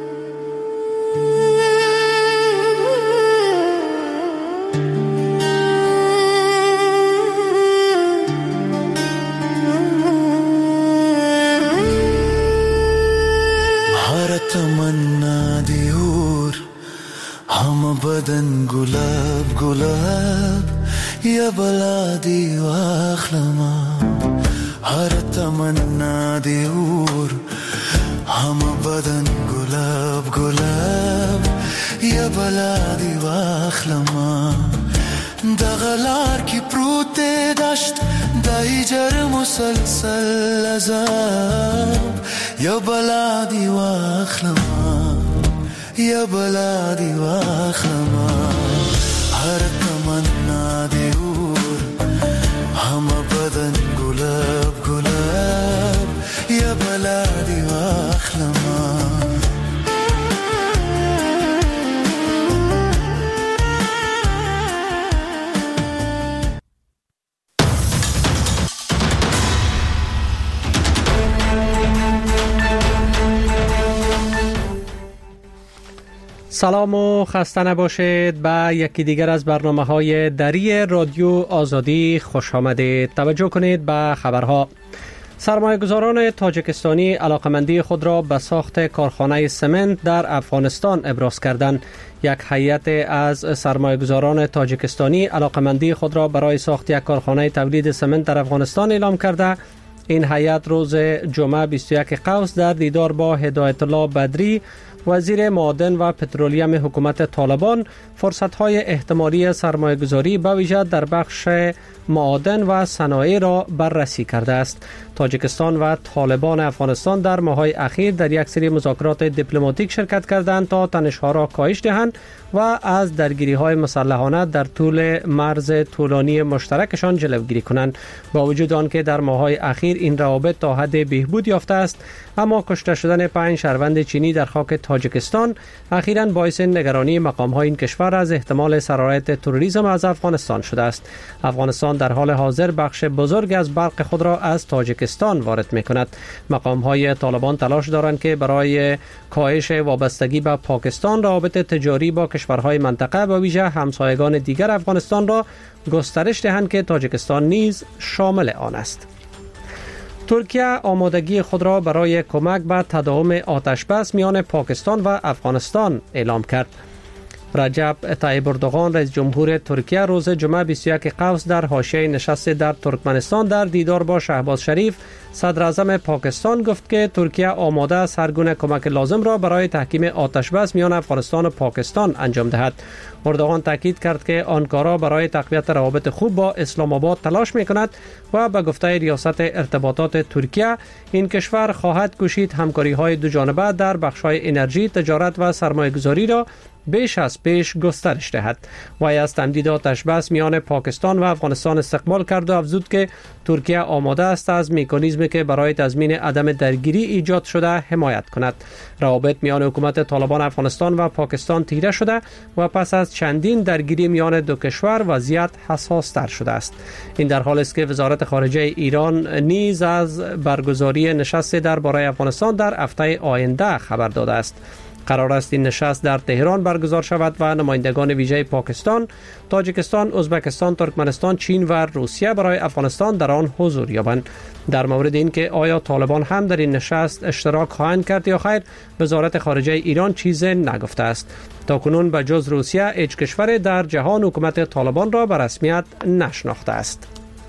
तमन्ना दी और हम बदन गुलाब गुलाब या बला दी वाखलमा हर तमन्ना दी और हम बदन गुलाब गुलाब या बला दी वाखलमा दगलार की प्रूते दश्त दाइजर मुसलसल अजाब या बला दी वाखलमा یا بلا دی واخلما هر تمنا دی اور هم بدن گلاب گلاب یا بلا دی واخلما سلام و خسته نباشید. به یکی دیگر از برنامه‌های دری رادیو آزادی خوش آمدید. توجه کنید به خبرها. سرمایه‌گذاران تاجیکستانی علاقمندی خود را به ساخت کارخانه سمنت در افغانستان ابراز کردند. یک هیئت از سرمایه‌گذاران تاجیکستانی علاقمندی خود را برای ساخت یک کارخانه تولید سمنت در افغانستان اعلام کرده. این هیئت روز جمعه بیست و یک قوس در دیدار با هدایت الله بدری وزیر معادن و پترولیم حکومت طالبان فرصت‌های احتمالی سرمایه‌گذاری به ویژه در بخش معادن و صنایع را بررسی کرده است. تاجیکستان و طالبان افغانستان در ماه‌های اخیر در یک سری مذاکرات دیپلماتیک شرکت کردند تا تنش‌ها را کاهش دهند و از درگیری‌های مسلحانه در طول مرز طولانی مشترکشان جلوگیری کنند. با وجود آنکه در ماه‌های اخیر این روابط تا حد بهبود یافته است، اما کشته شدن پنج شهروند چینی در خاک تاجیکستان اخیراً باعث نگرانی مقام‌های این کشور از احتمال سرایت تروریسم از افغانستان شده است. افغانستان در حال حاضر بخش بزرگ از برق خود را از تاجیکستان وارد می‌کند. مقام‌های طالبان تلاش دارند که برای کاهش وابستگی به پاکستان روابط تجاری با کشورهای منطقه و ویژه همسایگان دیگر افغانستان را گسترش دهند که تاجیکستان نیز شامل آن است. ترکیه آمادگی خود را برای کمک به تداوم آتش بس میان پاکستان و افغانستان اعلام کرد. رجب طیب اردوغان رئیس جمهور ترکیه روز جمعه بیست و یک قوس در حاشیه نشست در ترکمنستان در دیدار با شهباز شریف صدر اعظم پاکستان گفت که ترکیه آماده است هر گونه کمک لازم را برای تحکیم آتش بس میان افغانستان و پاکستان انجام دهد. اردوغان تاکید کرد که آنکارا برای تقویت روابط خوب با اسلام آباد تلاش می‌کند و به گفته ریاست ارتباطات ترکیه این کشور خواهد کوشید همکاری‌های دو جانبه در بخش‌های انرژی، تجارت و سرمایه‌گذاری را بیش از پیش گسترش دهد. وی از تمدید آتش بس میان پاکستان و افغانستان استقبال کرد و افزود که ترکیه آماده است از مکانیزمی که برای تضمین عدم درگیری ایجاد شده حمایت کند. روابط میان حکومت طالبان افغانستان و پاکستان تیره شده و پس از چندین درگیری میان دو کشور وضعیت حساس تر شده است. این در حالی است که وزارت خارجه ایران نیز از برگزاری نشست درباره افغانستان در هفته آینده خبر داده است. قرار است این نشست در تهران برگزار شود و نمایندگان ویژه پاکستان، تاجیکستان، ازبکستان، ترکمنستان، چین و روسیه برای افغانستان در آن حضور یابند. در مورد اینکه آیا طالبان هم در این نشست اشتراک خواهند کرد یا خیر، وزارت خارجه ایران چیزی نگفته است. تاکنون به جز روسیه هیچ کشور در جهان حکومت طالبان را به رسمیت نشناخته است.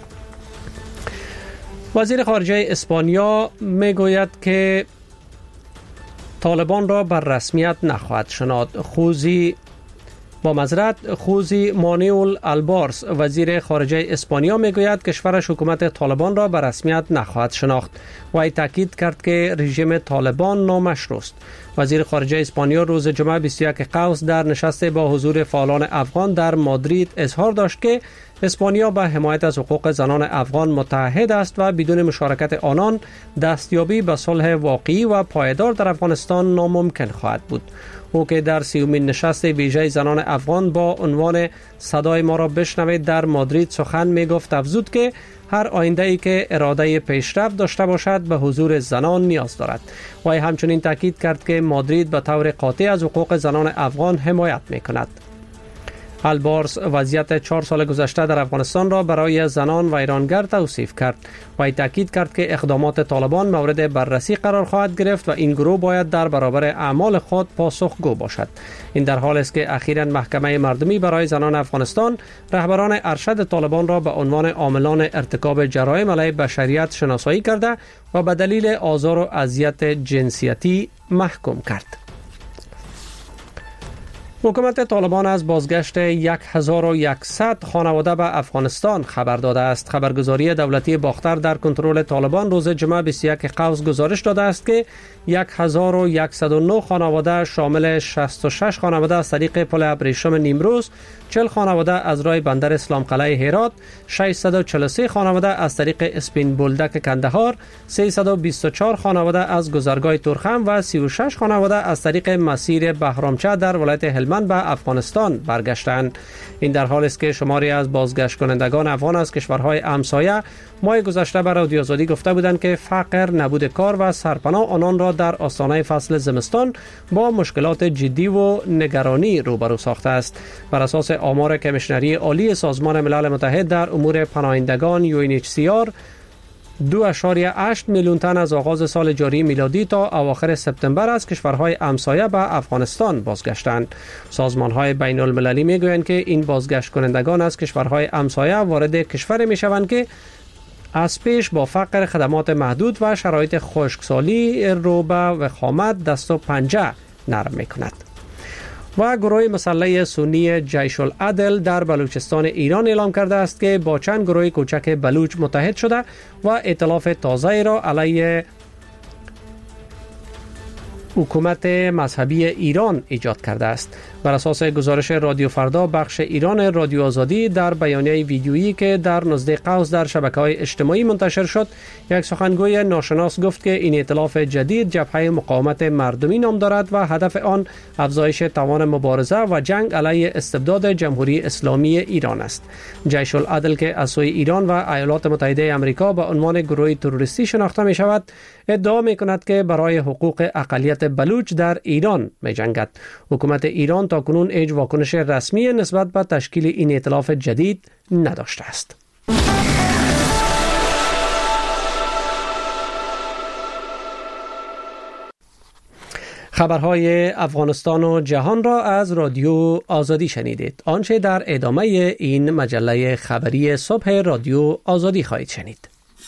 وزیر خارجه اسپانیا میگوید که طالبان را بر رسمیت نخواهد شناخت. خوزی با معذرت خوزی مانیول البارس وزیر خارجه اسپانیا میگوید کشورش حکومت طالبان را بر رسمیت نخواهد شناخت. وی تاکید کرد که رژیم طالبان نامشروع است. وزیر خارجه اسپانیا روز جمعه بیست و یک قوس در نشست با حضور فعالان افغان در مادرید اظهار داشت که اسپانیا به حمایت از حقوق زنان افغان متحد است و بدون مشارکت آنان دستیابی به صلح واقعی و پایدار در افغانستان ناممکن خواهد بود. او که در سیومین نشست ویژه زنان افغان با عنوان صدای ما را بشنوید در مادرید سخن می گفت، افزود که هر آینده‌ای که اراده پیشرفت داشته باشد به حضور زنان نیاز دارد. و همچنین تاکید کرد که مادرید به طور قاطع از حقوق زنان افغان حمایت می کند. البارس وضعیت چهار سال گذشته در افغانستان را برای زنان و ایرانگر توصیف کرد و تاکید کرد که اقدامات طالبان مورد بررسی قرار خواهد گرفت و این گروه باید در برابر اعمال خود پاسخگو باشد. این در حالی است که اخیراً محکمه مردمی برای زنان افغانستان رهبران ارشد طالبان را به عنوان عاملان ارتکاب جرایم علیه بشریت شناسایی کرده و به دلیل آزار و اذیت جنسیتی محکوم کرد. حکومت طالبان از بازگشت هزار و صد خانواده به افغانستان خبر داده است. خبرگزاری دولتی باختر در کنترل طالبان روز جمعه بیست و یک قوس گزارش داده است که هزار و صد و نه خانواده شامل شصت و شش خانواده از طریق پل ابریشم نیمروز، چهل خانواده از راه بندر اسلام قلعه هرات، ششصد و چهل و سه خانواده از طریق اسپین بولدک کندهار، سیصد و بیست و چهار خانواده از گذرگاه تورخم و سی و شش خانواده از طریق مسیر بهرامچه در ولایت هلمند به افغانستان برگشتند. این در حالی است که شماری از بازگشت کنندگان افغان از کشورهای همسایه ماه گذشته به رادیو آزادی گفته بودند که فقر، نبود کار و سرپناه آنان را در آستانه فصل زمستان با مشکلات جدی و نگرانی روبرو ساخته است. بر اساس آمار کمیشنری عالی سازمان ملل متحد در امور پناهندگان یو ان اچ سی آر، دو اشاریه هشت میلیون تن از آغاز سال جاری میلادی تا اواخر سپتامبر از کشورهای همسایه به افغانستان بازگشتند. سازمان‌های بین المللی میگویند که این بازگشت کنندگان از کشورهای همسایه وارد کشور میشوند که از پیش با فقر، خدمات محدود و شرایط خشکسالی رو به وخامت دست و پنجه نرم میکند. و گروه مسلح سنی جیش العدل در بلوچستان ایران اعلام کرده است که با چند گروه کوچک بلوچ متحد شده و ائتلاف تازه را علیه حکومت مذهبی ایران ایجاد کرده است. بر اساس گزارش رادیو فردا بخش ایران رادیو آزادی در بیانیه ویدیویی که در نزد قوس در شبکه‌های اجتماعی منتشر شد، یک سخنگوی ناشناس گفت که این ائتلاف جدید جبهه مقاومت مردمی نام دارد و هدف آن افزایش توان مبارزه و جنگ علیه استبداد جمهوری اسلامی ایران است. جیش العدل که از سوی ایران و ایالات متحده آمریکا به عنوان گروه تروریستی شناخته می شود، ادعا می کند که برای حقوق اقلیت بلوچ در ایران می جنگد. حکومت ایران تا کنون هیچ واکنش رسمی نسبت به تشکیل این ائتلاف جدید نداشته است. خبرهای افغانستان و جهان را از رادیو آزادی شنیدید. آنچه در ادامه این مجله خبری صبح رادیو آزادی خواهید شنید.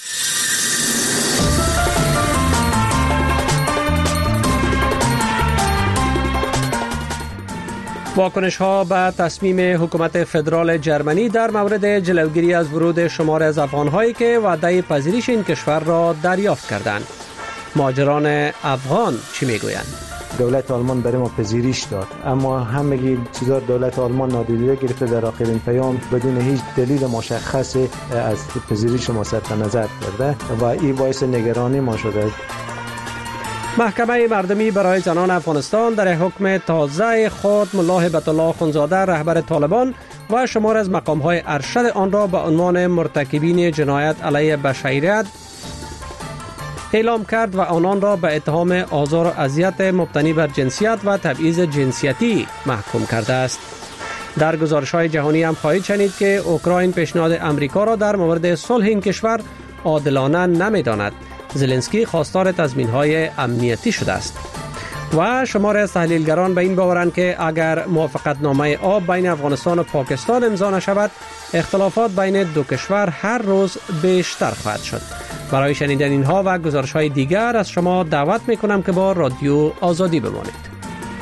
واکنش ها به تصمیم حکومت فدرال جرمنی در مورد جلوگیری از ورود شمار از افغان‌هایی که وعده پذیرش این کشور را دریافت کردند. مهاجران افغان چی میگویند؟ دولت آلمان برای ما پذیرش داد، اما همگی چیزا دولت آلمان نادیده گرفته. در آخرین پیام بدون هیچ دلیل مشخص از پذیرش ما صرف نظر کرده و این باعث نگرانی ما شده. محکمه مردمی برای زنان افغانستان در حکم تازه خود ملا هبت الله خونزاده رهبر طالبان و شمار از مقام‌های ارشد آن را به عنوان مرتکبین جنایت علیه بشریت اعلام کرد و آنان را به اتهام آزار و اذیت مبتنی بر جنسیت و تبعیض جنسیتی محکوم کرده است. در گزارش‌های جهانی هم خواهید شنید که اوکراین پیشنهاد امریکا را در مورد صلح این کشور عادلانه نمی‌داند. زلنسکی خواستار تضمین‌های امنیتی شده است. و شمار از تحلیلگران به این باورند که اگر موافقتنامه آب بین افغانستان و پاکستان امضا نشود، اختلافات بین دو کشور هر روز بیشتر خواهد شد. برای شنیدن اینها و گزارش‌های دیگر از شما دعوت می‌کنم که با رادیو آزادی بمانید.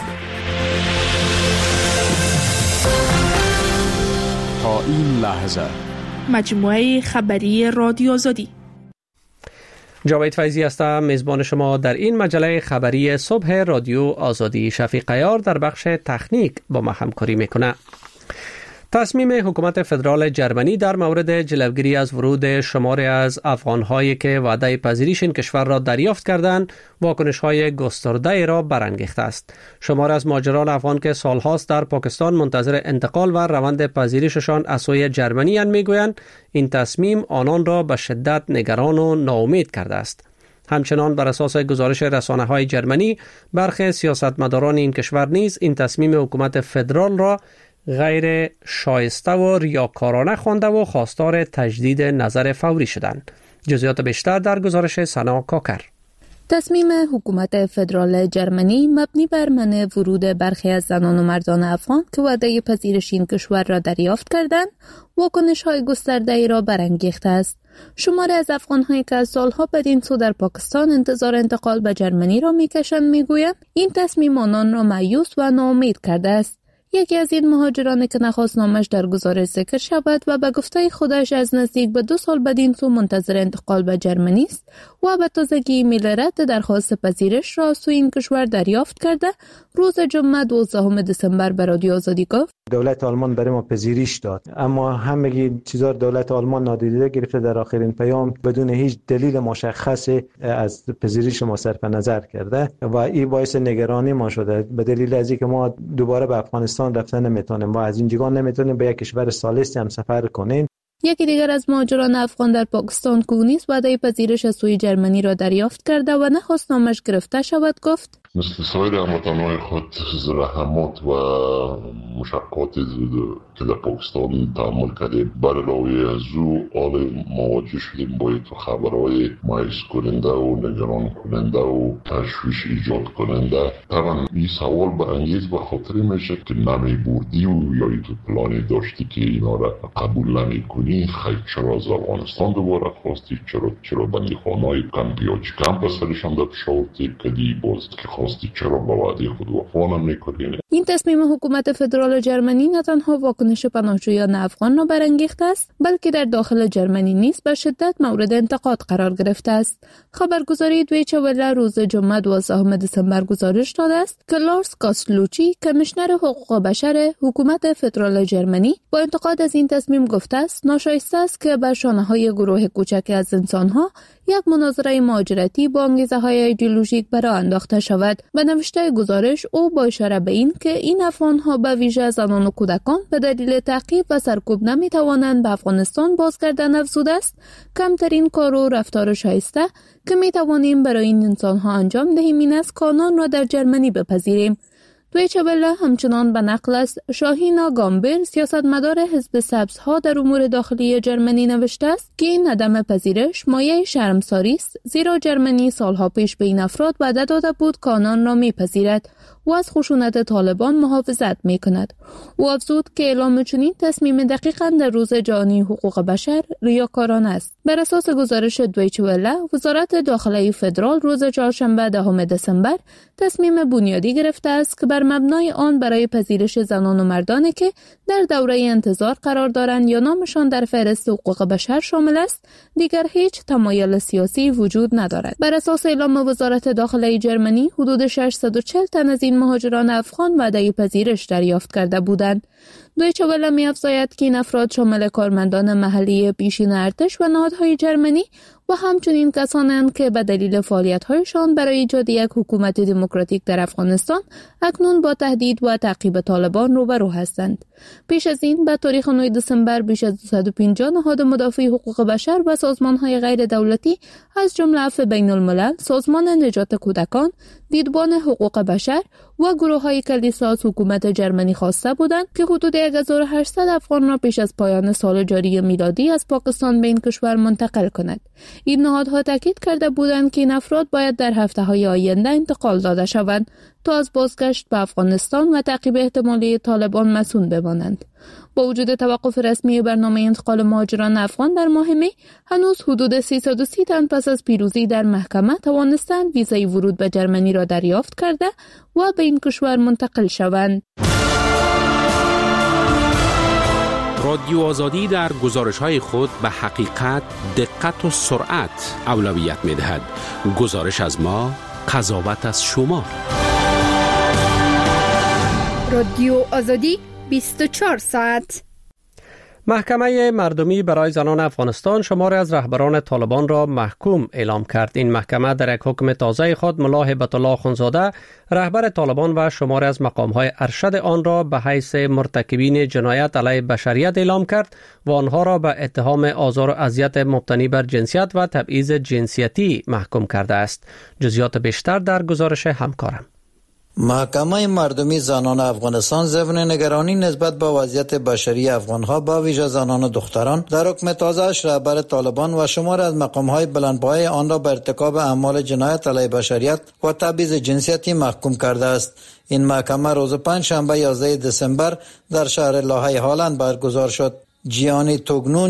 تا این لحظه مجموعه خبری رادیو آزادی. جاوید فیضی هستم، میزبان شما در این مجله خبری صبح رادیو آزادی. شفیق عیار در بخش تکنیک با ما همکاری میکنه. تصمیم حکومت فدرال جرمنی در مورد جلوگیری از ورود شماری از افغان‌هایی که وعده پذیرش این کشور را دریافت کردند، واکنش‌های گسترده را برانگیخته است. شمار از مهاجران افغان که سالهاست در پاکستان منتظر انتقال و روند پذیرششان از سوی جرمنی اند میگویند این تصمیم آنان را به شدت نگران و ناامید کرده است. همچنان بر اساس گزارش رسانه‌های جرمنی، برخی سیاستمداران این کشور نیز این تصمیم حکومت فدرال را غیر شایسته و ریاکارانه خوانده و خواستار تجدید نظر فوری شدند. جزئیات بیشتر در گزارش سنا کاکر. تصمیم حکومت فدرال جرمنی مبنی بر منع ورود برخی از زنان و مردان افغان که وعده پذیرش این کشور را دریافت کردند، واکنش‌های گسترده‌ای را برانگیخته است. شماری از افغان‌هایی که از سالها بدین سو در پاکستان انتظار انتقال به جرمنی را می‌کشند می‌گویند این تصمیم آنان را مایوس و ناامید کرده است. یکی از این مهاجران که نخواست نامش در گزارش ذکر شود و به گفته خودش از نزدیک به دو سال بدین سو منتظر انتقال به جرمنی است و به تازگی ایمیل رد درخواست پذیرش را سوی این کشور دریافت کرده، روز جمعه دوازدهم دسامبر به رادیو آزادی گفت دولت آلمان برای ما پذیرش داد، اما همگی چیزا دولت آلمان نادیده گرفته. در آخرین پیام بدون هیچ دلیل مشخص از پذیرش ما صرف نظر کرده و این باعث نگرانی ما شده، به دلیل از اینکه ما دوباره به افغانستان رفتن نمیتونیم و از اینجا نمیتونیم به یک کشور ثالثی هم سفر کنیم. یکی دیگر از مهاجران افغان در پاکستان که نیز وعده پذیرش از سوی جرمنی را دریافت کرده و نخواست نامش گرفته شود گفت مثل سایر هموطنان خود زحمات و مشقات که در پاکستان تحمل کردیم، بر علاوه از او حال مواجه شدیم با یک خبرهای مایوس کننده و نگران کننده و تشویش ایجاد کننده. طبعا این سوال برانگیز به خاطر میشه که نمی بردی و یا تو پلانی داشتی که اینا را قبول نمی کنی، خیلی چرا از افغانستان دوباره خواستی، چرا چرا بندیخانه‌های کمپی یا چی کمپ سرشان در پشاور تیب کردی، باز که خواستی چرا با وعده خود وفا نمی‌کنی. این تصمیم حکومت فدرال جرمنی نه تنها واکنش پناهجویان افغان را برانگیخته است، بلکه در داخل جرمنی نیز به شدت مورد انتقاد قرار گرفته است. خبرگزاری دویچه وله روز جمعه دوازدهم دسامبر گزارش داده است که لارس گاسلوچی، کمیشنر حقوق بشر حکومت فدرال جرمنی، با انتقاد از این تصمیم گفته است ناشایسته است که بر شانه‌های گروه کوچک از انسان‌ها یک مناظره مهاجرتی با انگیزه‌های ایدئولوژیک برآ انداخته شود. به نوشته گزارش او با اشاره به این که این افغان‌ها به ویژه زنان و کودکان به دلیل تعقیب و سرکوب نمی‌توانند به افغانستان بازگردند افزوده است کمترین کار و رفتار شایسته که می‌توانیم برای این انسان‌ها انجام دهیم این است که آنان را در جرمنی بپذیریم. دویچه وله همچنان به نقل از شاهینا گامبر، سیاستمدار حزب سبزها در امور داخلی جرمنی نوشته است که این عدم پذیرش مایه شرمساری است، زیرا جرمنی سالها پیش به این افراد وعده داده بود که آنان را میپذیرد و از خشونت طالبان محافظت میکند. او افزود که اعلام چنین تصمیم دقیقاً در روز جهانی حقوق بشر ریاکارانه است. بر اساس گزارش دویچه وله، وزارت داخلی فدرال روز چهارشنبه دهم دسامبر تصمیم بنیادی گرفته است که بر مبنای آن برای پذیرش زنان و مردانی که در دوره انتظار قرار دارند یا نامشان در فهرست حقوق بشر شامل است، دیگر هیچ تمایل سیاسی وجود ندارد. بر اساس اعلام وزارت داخلی جرمنی، حدود ششصد و چهل تن از این مهاجران افغان وعده پذیرش دریافت کرده بودند. دویچه وله می‌افزاید که این افراد شامل کارمندان محلی پیشین ارتش و نهادهای جرمنی و همچنین کسانند که به دلیل فعالیت‌هایشان برای ایجاد یک حکومت دموکراتیک در افغانستان اکنون با تهدید و تعقیب طالبان روبرو هستند. پیش از این به تاریخ نه دسامبر بیش از دویست و پنجاه نهاد مدافع حقوق بشر و سازمان‌های غیر دولتی از جمله عفو بین‌الملل، سازمان نجات کودکان، دیدبان حقوق بشر و گروه‌های کلیسا از حکومت جرمنی خواسته بودند که حدود هزار و هشتصد افغان را پیش از پایان سال جاری میلادی از پاکستان به این کشور منتقل کند. این نهادها تاکید کرده بودند که این افراد باید در هفته‌های آینده انتقال داده شوند تا از بازگشت به افغانستان و تعقیب احتمالی طالبان مسئول بمانند. با وجود توقف رسمی برنامه انتقال مهاجران افغان در ماه می، هنوز حدود سیصد و سی تن پس از پیروزی در محکمه توانستند ویزای ورود به جرمنی را دریافت کرده و به این کشور منتقل شوند. رادیو آزادی در گزارش‌های خود به حقیقت، دقت و سرعت اولویت می‌دهد. گزارش از ما، قضاوت از شما. رادیو آزادی بیست و چهار ساعت. محکمه مردمی برای زنان افغانستان شماری از رهبران طالبان را محکوم اعلام کرد. این محکمه در یک حکم تازه خود ملا هبت الله خونزاده، رهبر طالبان و شماری از مقام‌های ارشد آن را به حیث مرتکبین جنایت علیه بشریت اعلام کرد و آنها را به اتهام آزار و اذیت مبتنی بر جنسیت و تبعیض جنسیتی محکوم کرده است. جزئیات بیشتر در گزارش همکارم. محکمه مردمی زنان افغانستان ضمن نگرانی نسبت به وضعیت بشری افغانها با ویژه زنان و دختران در حکم تازه‌اش رهبر طالبان و شمار از مقام‌های بلندپایه آن را به ارتکاب اعمال جنایت علیه بشریت و تبعیض جنسیتی محکوم کرده است. این محکمه روز پنجشنبه یازده دسامبر در شهر لاهه هالند برگزار شد. جیانی توگنونی،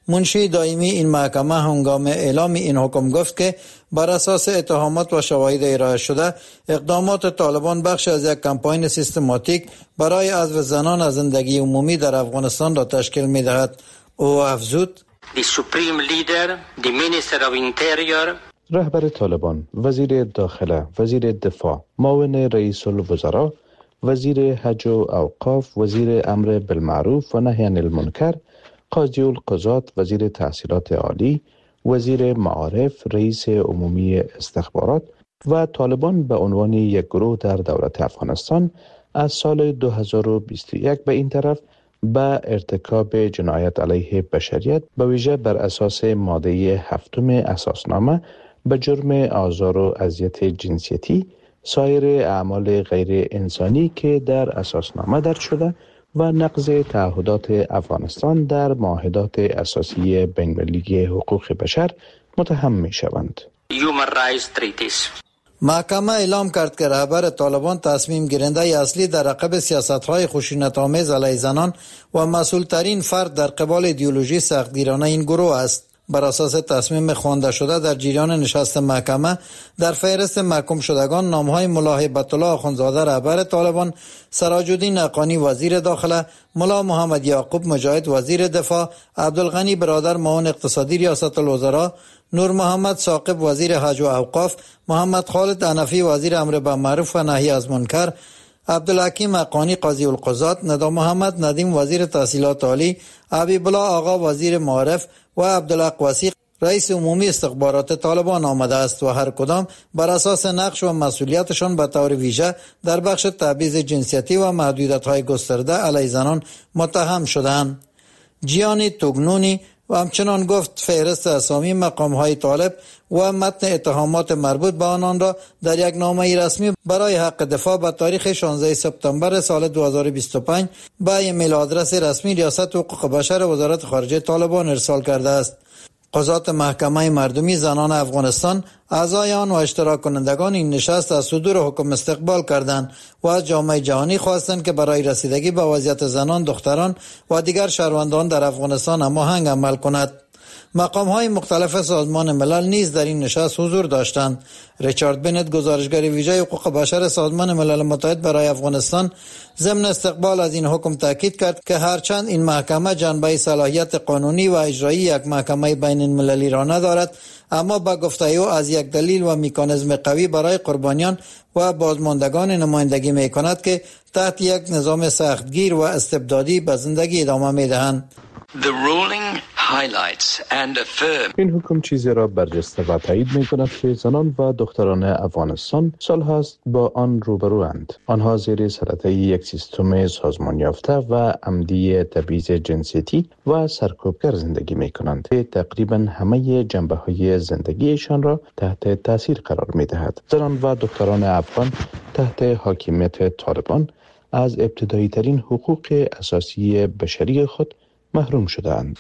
منشی دائمی این محکمه هنگام اعلام این حکم گفت که بر اساس اتهامات و شواهد ارائه شده اقدامات طالبان بخش از یک کمپاین سیستماتیک برای عزل زنان از زندگی عمومی در افغانستان را تشکیل می دهد. او افزود: The Supreme Leader, the Minister of Interior, رهبر طالبان، وزیر داخله، وزیر دفاع، معاون رئیس الوزراء، وزیر حج و اوقاف، وزیر امر بالمعروف و نهی عن المنکر، قاضی القضات، وزیر تحصیلات عالی، وزیر معارف، رئیس عمومی استخبارات و طالبان به عنوان یک گروه در دولت افغانستان از سال دو هزار و بیست و یک به این طرف به ارتکاب جنایت علیه بشریت به ویژه بر اساس ماده هفتم اساسنامه به جرم آزار و اذیت جنسیتی، سایر اعمال غیر انسانی که در اساسنامه درج شده و نقض تعهدات افغانستان در معاهدات اساسی بین‌المللی حقوق بشر متهم می شوند. Human Rights Treaties. محکمه اعلام کرد که رهبر طالبان تصمیم گیرنده اصلی در عقب سیاست‌های خشونت‌آمیز علیه زنان و مسئول‌ترین فرد در قبال ایدئولوژی سختگیرانه این گروه است. بر اساس تصمیم خوانده شده در جریان نشست محکمه در فهرست محکوم شدگان نام‌های ملا هیبت الله آخوندزاده رهبر طالبان، سراج الدین حقانی وزیر داخله، ملا محمد یعقوب مجاهد وزیر دفاع، عبدالغنی برادر معاون اقتصادی ریاست الوزراء، نور محمد ثاقب وزیر حج و اوقاف، محمد خالد حنفی وزیر امر بالمعروف و نهی از منکر، عبدالحکیم حقانی قاضی القضات، ندا محمد ندیم وزیر تحصیلات عالی، حبیب الله آقا وزیر معارف و عبدالحق وثیق رئیس عمومی استخبارات طالبان آمده است و هر کدام بر اساس نقش و مسئولیتشان به طور ویژه در بخش تبعیض جنسیتی و محدودیت‌های گسترده علیه زنان متهم شدند. جیانی توگنونی و همچنان گفت فهرست اسامی مقام‌های طالب و متن اتهامات مربوط به آنان را در یک نامه رسمی برای حق دفاع به تاریخ شانزده سپتامبر سال دو هزار و بیست و پنج به ایمیل آدرس رسمی ریاست حقوق بشر وزارت خارجه طالبان ارسال کرده است. قضات محکمه مردمی زنان افغانستان اعضای آن و اشتراک کنندگان این نشست از صدور حکم استقبال کردند و از جامعه جهانی خواستند که برای رسیدگی به وضعیت زنان، دختران و دیگر شهروندان در افغانستان هماهنگ عمل کند. مقام‌های مختلف سازمان ملل نیز در این نشست حضور داشتند. ریچارد بنت گزارشگر ویژه حقوق بشر سازمان ملل متحد برای افغانستان ضمن استقبال از این حکم تاکید کرد که هرچند این محکمه جنبه صلاحیت قانونی و اجرایی یک محکمه بین المللی را ندارد، اما با گفته او از یک دلیل و مکانیزم قوی برای قربانیان و بازماندگان نمایندگی می کند که تحت یک نظام سختگیر و استبدادی به زندگی ادامه می دهند. The ruling highlights and affirms این حکم چیزی را برجسته و تایید می کند که زنان و دختران افغانستان سال هاست با آن روبروند. آنها زیر سلطه یک سیستم سازمان یافته و عمدی تبعیض جنسیتی و سرکوبگر زندگی می کنند که تقریبا همه جنبه های زندگیشان را تحت تاثیر قرار می دهد. زنان و دختران افغان تحت حاکمیت طالبان از ابتدایی ترین حقوق اساسی بشری خود محروم شدند.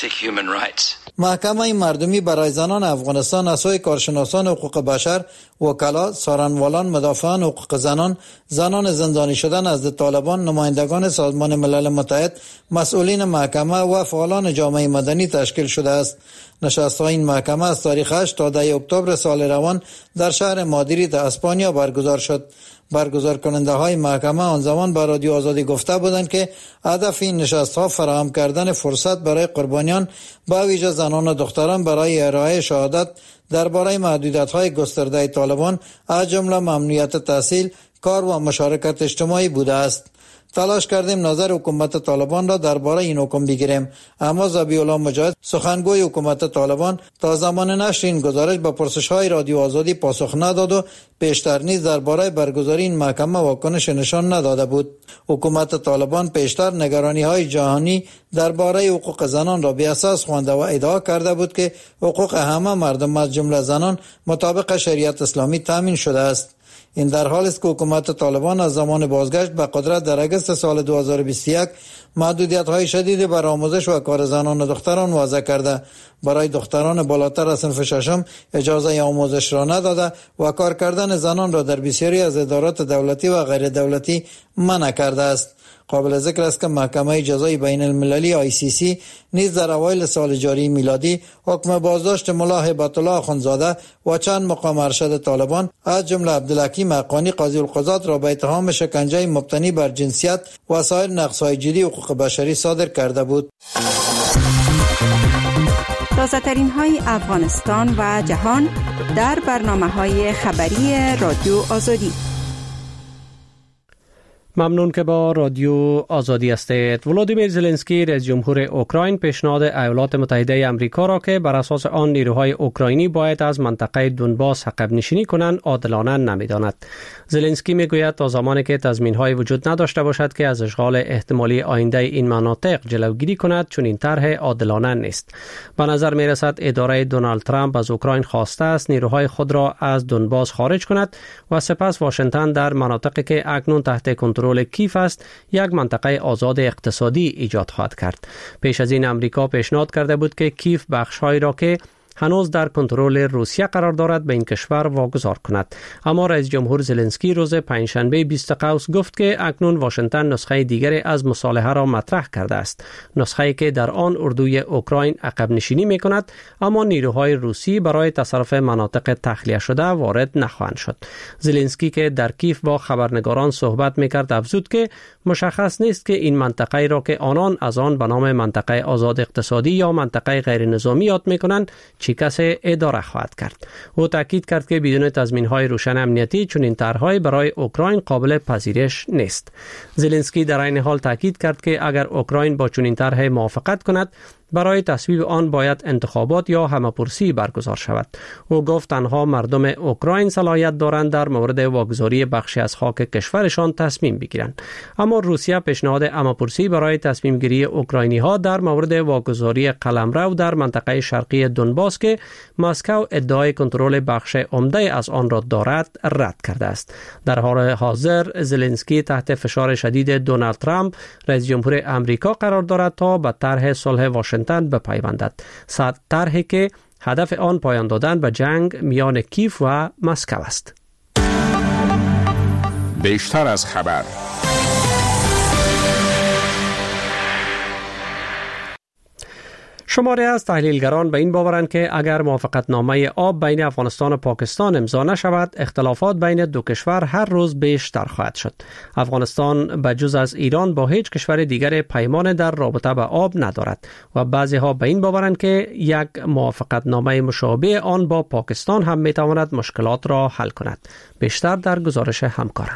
محکمه مردمی برای زنان افغانستان از سوی کارشناسان حقوق بشر، وکلا، سارنوالان، مدافعان حقوق زنان، زنان زندانی شدن از طالبان، نمایندگان سازمان ملل متحد، مسئولین محکمه و فعالان جامعه مدنی تشکیل شده است. نشست‌های این محکمه از تاریخ هشت تا ده اکتبر سال روان در شهر مادرید اسپانیا برگزار شد. برگزار کننده های محکمه آن زمان به رادیو آزادی گفته بودند که هدف این نشست ها فراهم کردن فرصت برای قربانیان به ویژه زنان و دختران برای ارائه شهادت درباره محدودیت های گسترده طالبان از جمله ممنوعیت تحصیل، کار و مشارکت اجتماعی بوده است. تلاش کردیم نظر حکومت طالبان را درباره این حکم بگیریم، اما ذبیح الله مجاهد سخنگوی حکومت طالبان تا زمان نشر این گزارش به پرسش‌های رادیو آزادی پاسخ نداد و پیشتر نیز درباره برگزاری این محکمه واکنش نشان نداده بود. حکومت طالبان پیشتر نگرانی‌های جهانی درباره حقوق زنان را بی اساس خوانده و ادعا کرده بود که حقوق همه مردم از جمله زنان مطابق شریعت اسلامی تامین شده است. این در حالی است که حکومت طالبان از زمان بازگشت به قدرت در اگست سال دو هزار و بیست و یک محدودیت‌های شدید بر آموزش و کار زنان و دختران وضع کرده. برای دختران بالاتر از صنف ششم اجازه آموزش را نداده و کار کردن زنان را در بسیاری از ادارات دولتی و غیر دولتی منع کرده است. قابل ذکر است که محکمه جزای بین المللی آی سی سی نیز در اوایل سال جاری میلادی حکم بازداشت ملا هبت الله اخوندزاده و چند مقام ارشد طالبان از جمله عبدالحکیم حقانی قاضی القضات را به اتهام شکنجه مبتنی بر جنسیت و سایر نقض‌های جدی حقوق بشری صادر کرده بود. تازه‌ترین های افغانستان و جهان در برنامه‌های خبری رادیو آزادی. ممنون که با رادیو آزادی هستید. ولادیمیر زلنسکی رئیس جمهور اوکراین پیشنهاد ایالات متحده آمریکا را که بر اساس آن نیروهای اوکراینی باید از منطقه دونباس عقب نشینی کنند عادلانه نمی‌داند. زلنسکی میگوید تا زمانی که تضمین‌های وجود نداشته باشد که از اشغال احتمالی آینده این مناطق جلوگیری کند چون این طرح عادلانه نیست. به نظر می‌رسد اداره دونالد ترامپ از اوکراین خواسته است نیروهای خود را از دونباس خارج کند و سپس واشنگتن در مناطقی که اکنون تحت کنترل کنترل کیف است یک منطقه آزاد اقتصادی ایجاد خواهد کرد. پیش از این امریکا پیشنهاد کرده بود که کیف بخش‌هایی را که هنوز در کنترل روسیه قرار دارد به این کشور واگذار کند. اما رئیس جمهور زلنسکی روز پنجشنبه بیست قوس گفت که اکنون واشنگتن نسخه دیگری از مصالحه را مطرح کرده است. نسخه‌ای که در آن اردوی اوکراین عقب نشینی می کند اما نیروهای روسی برای تصرف مناطق تخلیه شده وارد نخواهند شد. زلنسکی که در کیف با خبرنگاران صحبت می کرد افزود که مشخص نیست که این منطقه را که آنان از آن به نام منطقه آزاد اقتصادی یا منطقه غیر نظامی یاد می کنند چی کسی اداره خواهد کرد. او تاکید کرد که بدون تضمین‌های روشن امنیتی چون این طرح‌های برای اوکراین قابل پذیرش نیست. زلنسکی در این حال تاکید کرد که اگر اوکراین با چنین طرحی موافقت کند برای تصویب آن باید انتخابات یا همه‌پرسی برگزار شود. او گفت تنها مردم اوکراین صلاحیت دارند در مورد واگذاری بخشی از خاک کشورشان تصمیم بگیرند. اما روسیه پیشنهاد همه‌پرسی برای تصمیم گیری اوکراینی‌ها در مورد واگذاری قلمرو در منطقه شرقی دونباس که مسکو ادعای کنترل بخش عمده از آن را دارد رد کرده است. در حال حاضر زلنسکی تحت فشار شدید دونالد ترامپ رئیس جمهور آمریکا قرار دارد تا به طرح صلح واشنگتن بپیوندد. طرحی که هدف آن پایان دادن به جنگ میان کیف و مسکو است. بیشتر از خبر. شماری از تحلیلگران به این باورند که اگر موافقتنامه آب بین افغانستان و پاکستان امضا نشود، اختلافات بین دو کشور هر روز بیشتر خواهد شد. افغانستان به جز از ایران با هیچ کشور دیگر پیمان در رابطه به آب ندارد و بعضی ها به این باورند که یک موافقتنامه مشابه آن با پاکستان هم میتواند مشکلات را حل کند. بیشتر در گزارش همکارم.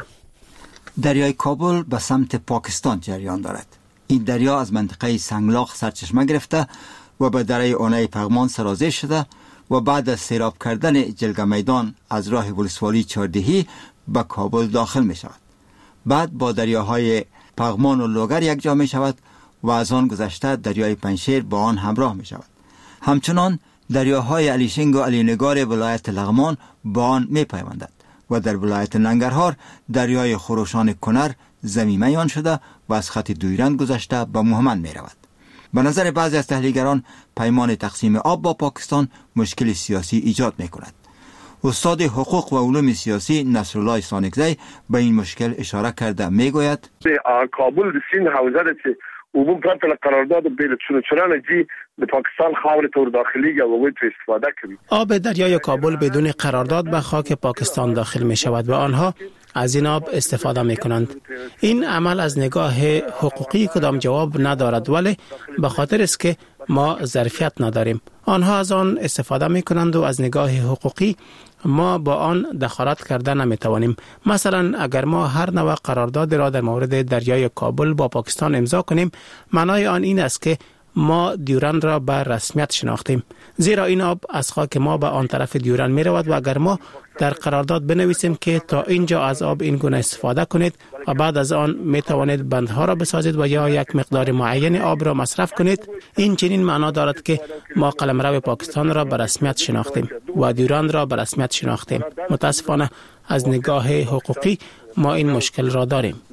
دریای کابل به سمت پاکستان جریان دارد. این دریا از منطقه سنگلاخ سرچشمه گرفته و به دره اونای پغمان سرازیر شده و بعد از سیراب کردن جلگه میدان از راه ولسوالی چهاردهی به کابل داخل می شود. بعد با دریاهای پغمان و لوگر یک جا می شود و از آن گذشته دریای پنشیر با آن همراه می شود. همچنان دریاهای علیشنگ و علی نگار ولایت لغمان با آن می پیوندد و در ولایت ننگرهار دریای خروشان کنر زمینه آن شده و از خط دویرند گذشته به مهمند می رود. به نظر بعضی از تحلیلگران پیمان تقسیم آب با پاکستان مشکل سیاسی ایجاد می کند. استاد حقوق و علوم سیاسی نصرالله سانکزی به این مشکل اشاره کرده می گوید کابل د سین حوزه ده چې عموم پرته له قرارداد بین چونچران جی به پاکستان خاور تور داخلی و وی تو استفاده کوي. آب دریای کابل بدون قرارداد به خاک پاکستان داخل می شود و آنها از این آب استفاده می کنند. این عمل از نگاه حقوقی کدام جواب ندارد ولی به خاطر است که ما ظرفیت نداریم. آنها از آن استفاده می کنند و از نگاه حقوقی ما با آن دخالت کرده نمی توانیم. مثلا اگر ما هر نوع قرارداد را در مورد دریای کابل با پاکستان امضا کنیم، معنای آن این است که ما دیورند را به رسمیت شناختیم، زیرا این آب از خاک ما به آن طرف دیورند می رود و اگر ما در قرارداد بنویسیم که تا اینجا از آب این گونه استفاده کنید و بعد از آن می توانید بندها را بسازید و یا یک مقدار معین آب را مصرف کنید، این چنین معنا دارد که ما قلمرو پاکستان را به رسمیت شناختیم و دیورند را به رسمیت شناختیم. متاسفانه از نگاه حقوقی ما این مشکل را داریم.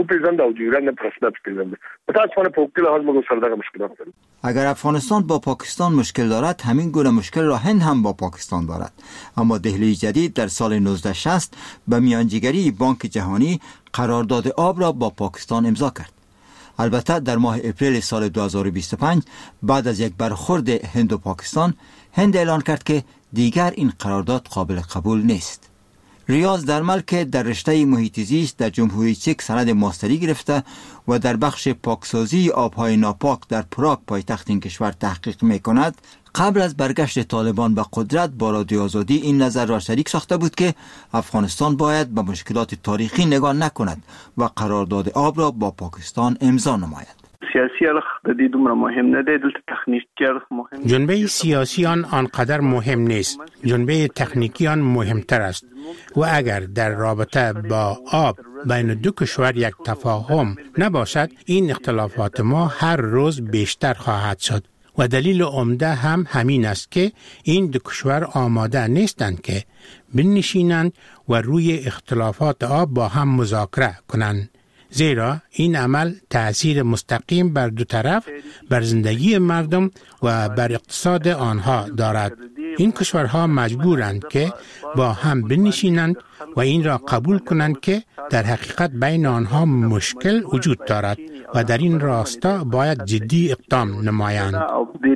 او پیژند او جیران په رسمیت پیژند. متاسفانه په وکیل حال موږ سره دغه مشکلات داریم. اگر افغانستان با پاکستان مشکل دارد، همین گونه مشکل را هند هم با پاکستان دارد. اما دهلی جدید در سال نوزده شصت به میانجیگری بانک جهانی قرارداد آب را با پاکستان امضا کرد. البته در ماه اپریل سال دو هزار و بیست و پنج بعد از یک برخورد هند و پاکستان، هند اعلان کرد که دیگر این قرارداد قابل قبول نیست. ریاض درمل که در رشته محیط زیست در جمهوری چک سند ماستری گرفته و در بخش پاکسازی آبهای ناپاک در پراگ پایتخت این کشور تحقیق می کند، قبل از برگشت طالبان به قدرت با رادیو آزادی این نظر را شریک ساخته بود که افغانستان باید به مشکلات تاریخی نگاه نکند و قرارداد آب را با پاکستان امضا نماید. سیاسی الخ د دې دومره مهم نه دی، دلته تخنیکی الخ مهم. جنبه سیاسی آن آنقدر مهم نیست، جنبه تکنیکی آن مهمتر است و اگر در رابطه با آب بین دو کشور یک تفاهم نباشد، این اختلافات ما هر روز بیشتر خواهد شد و دلیل عمده هم همین است که این دو کشور آماده نیستند که بنشینند و روی اختلافات آب با هم مذاکره کنند، زیرا این عمل تأثیر مستقیم بر دو طرف، بر زندگی مردم و بر اقتصاد آنها دارد. این کشورها مجبورند که با هم بنشینند و این را قبول کنند که در حقیقت بین آنها مشکل وجود دارد و در این راستا باید جدی اقدام نمایند.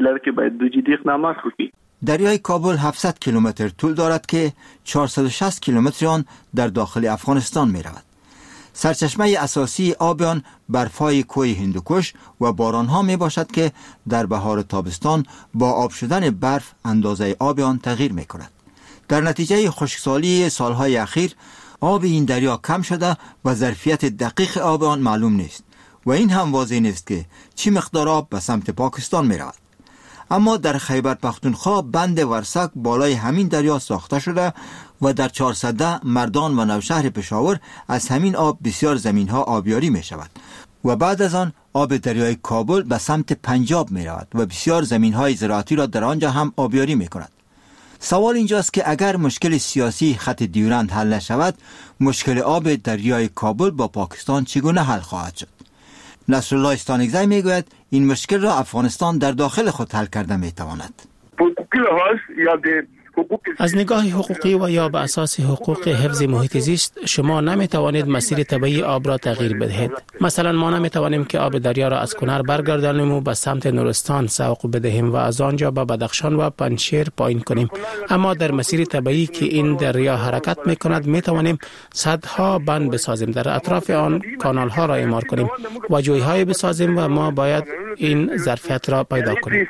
دریای کابل هفتصد کیلومتر طول دارد که چهارصد و شصت کیلومتر آن در داخل افغانستان می رود. سرچشمه اساسی آب آن برفای کوه هندوکش و بارانها می باشد که در بهار تابستان با آب شدن برف اندازه آب آن تغییر می کند. در نتیجه خشکسالی سالهای اخیر آب این دریا کم شده و ظرفیت دقیق آب آن معلوم نیست و این هم واضح نیست که چی مقدار آب به سمت پاکستان می رود. اما در خیبر پختونخوا بند ورسک بالای همین دریا ساخته شده و در چهارصده مردان و نوشهر پشاور از همین آب بسیار زمینها آبیاری می شود و بعد از آن آب دریای کابل به سمت پنجاب می رود و بسیار زمینهای زراعتی را در آنجا هم آبیاری می کند. سوال اینجاست که اگر مشکل سیاسی خط دیورند حل نشود، مشکل آب دریای کابل با پاکستان چگونه حل خواهد شد؟ نصرالله استانگزی می گوید این مشکل را افغانستان در داخل خود حل کرده می تواند. از نگاه حقوقی و یا به اساس حقوق حفظ محیط زیست شما نمی توانید مسیر طبیعی آب را تغییر بدهید. مثلا ما نمی توانیم که آب دریا را از کنر برگردانیم و به سمت نورستان سوق بدهیم و از آنجا به بدخشان و پنجشیر پایین کنیم. اما در مسیر طبیعی که این دریا حرکت می کند می توانیم صدها بند بسازیم، در اطراف آن کانال ها را اعمار کنیم و جوی های بسازیم و ما باید این ظرفیت را پیدا کنیم.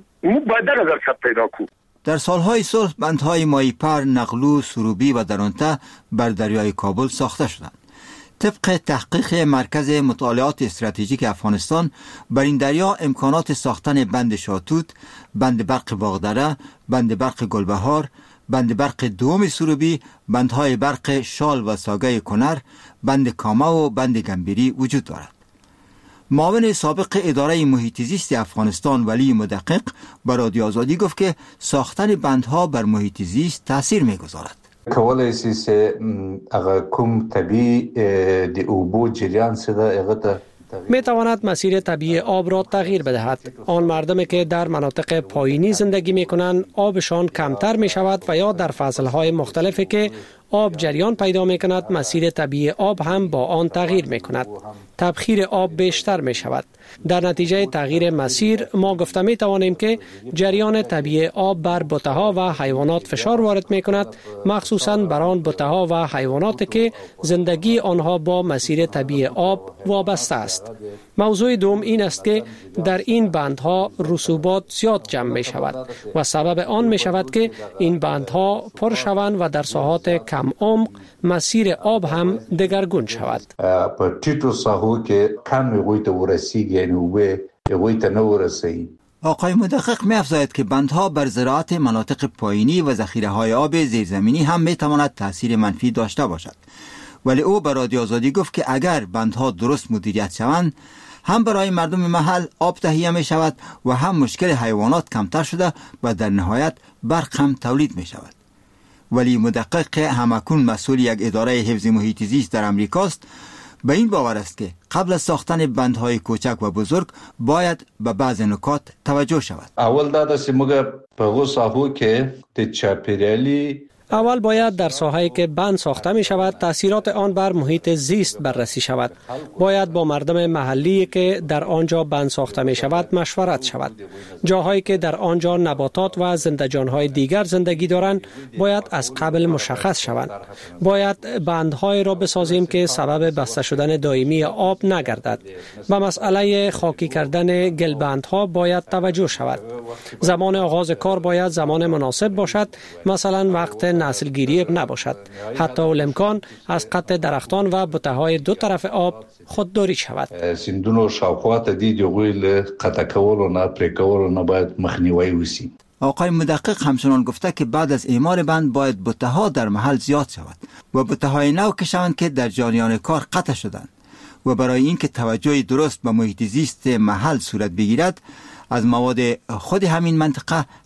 در سالهای صلح بندهای مایپر، نقلو، سروبی و درونته بر دریای کابل ساخته شدند. طبق تحقیق مرکز مطالعات استراتژیک افغانستان بر این دریا امکانات ساختن بند شاتوت، بند برق باغدره، بند برق گلبهار، بند برق دوم سروبی، بندهای برق شال و ساگه کنر، بند کامه و بند گنبیری وجود دارد. معاون سابق اداره محیط زیست افغانستان ولی مدقق بر رادیو آزادی گفت که ساختن بندها بر محیط زیست تاثیر می‌گذارد. کولای شي چې هغه کوم طبي د اوبو جریان سره هغه می تواند مسیر طبیعی آب را تغییر بدهد. آن مردمی که در مناطق پایینی زندگی می کنند آبشان کمتر می شود و یا در فصلهای مختلفی که آب جریان پیدا می کند مسیر طبیعی آب هم با آن تغییر می کند. تبخیر آب بیشتر می شود. در نتیجه تغییر مسیر ما گفته می توانیم که جریان طبیعی آب بر بوته‌ها و حیوانات فشار وارد می کند، مخصوصاً بر آن بوته‌ها و حیواناتی که زندگی آنها با مسیر طبیعی آب وابسته است. موضوع دوم این است که در این بندها رسوبات زیاد جمع می شود و سبب آن می شود که این بندها پر شوند و در ساحات کم عمق مسیر آب هم دگرگون شود. په ټیټو ساحو کې کم وي ته ورسیږي نو وي ته نه ورسي. آقای مدقق می افزاید که بندها بر زراعت مناطق پایینی و ذخیره‌های آب زیرزمینی هم می تواند تاثیر منفی داشته باشد. ولی او بر رادیو آزادی گفت که اگر بندها درست مدیریت شوند هم برای مردم محل آب تهیه می شود و هم مشکل حیوانات کمتر شده و در نهایت برق هم تولید می شود. ولی مدقق همکنون مسئول یک اداره حفظ محیط زیست در امریکاست به این باور است که قبل از ساختن بندهای کوچک و بزرگ باید به بعض نکات توجه شود. اول دا چې موږ په هغو ساحو کې د چاپیریالي اول باید در ساحه‌ای که بند ساخته می شود تاثیرات آن بر محیط زیست بررسی شود. باید با مردم محلی که در آنجا بند ساخته می شود مشورت شود. جاهایی که در آنجا نباتات و زنده‌جان‌های دیگر زندگی دارند باید از قبل مشخص شوند. باید بندهای را بسازیم که سبب بسته شدن دائمی آب نگردد. و مسئله خاکی کردن گلبندها باید توجه شود. زمان آغاز کار باید زمان مناسب باشد، مثلا وقت نسل گیری نباشد. حتی الامکان از قطع درختان و بوته‌های دو طرف آب خودداری شود. سیندونو شاوخوا ته دی جوړې له قطع کولو نه پرې کولو نه باید مخنیوی وشي. آقای مدقق همچنان گفته که بعد از اعمار بند باید بوته‌ها در محل زیاد شود و بوته‌های نو کشوند که در جریان کار قطع شدند و برای اینکه توجه درست به محیط زیست محل صورت بگیرد از مواد خود همین منطقه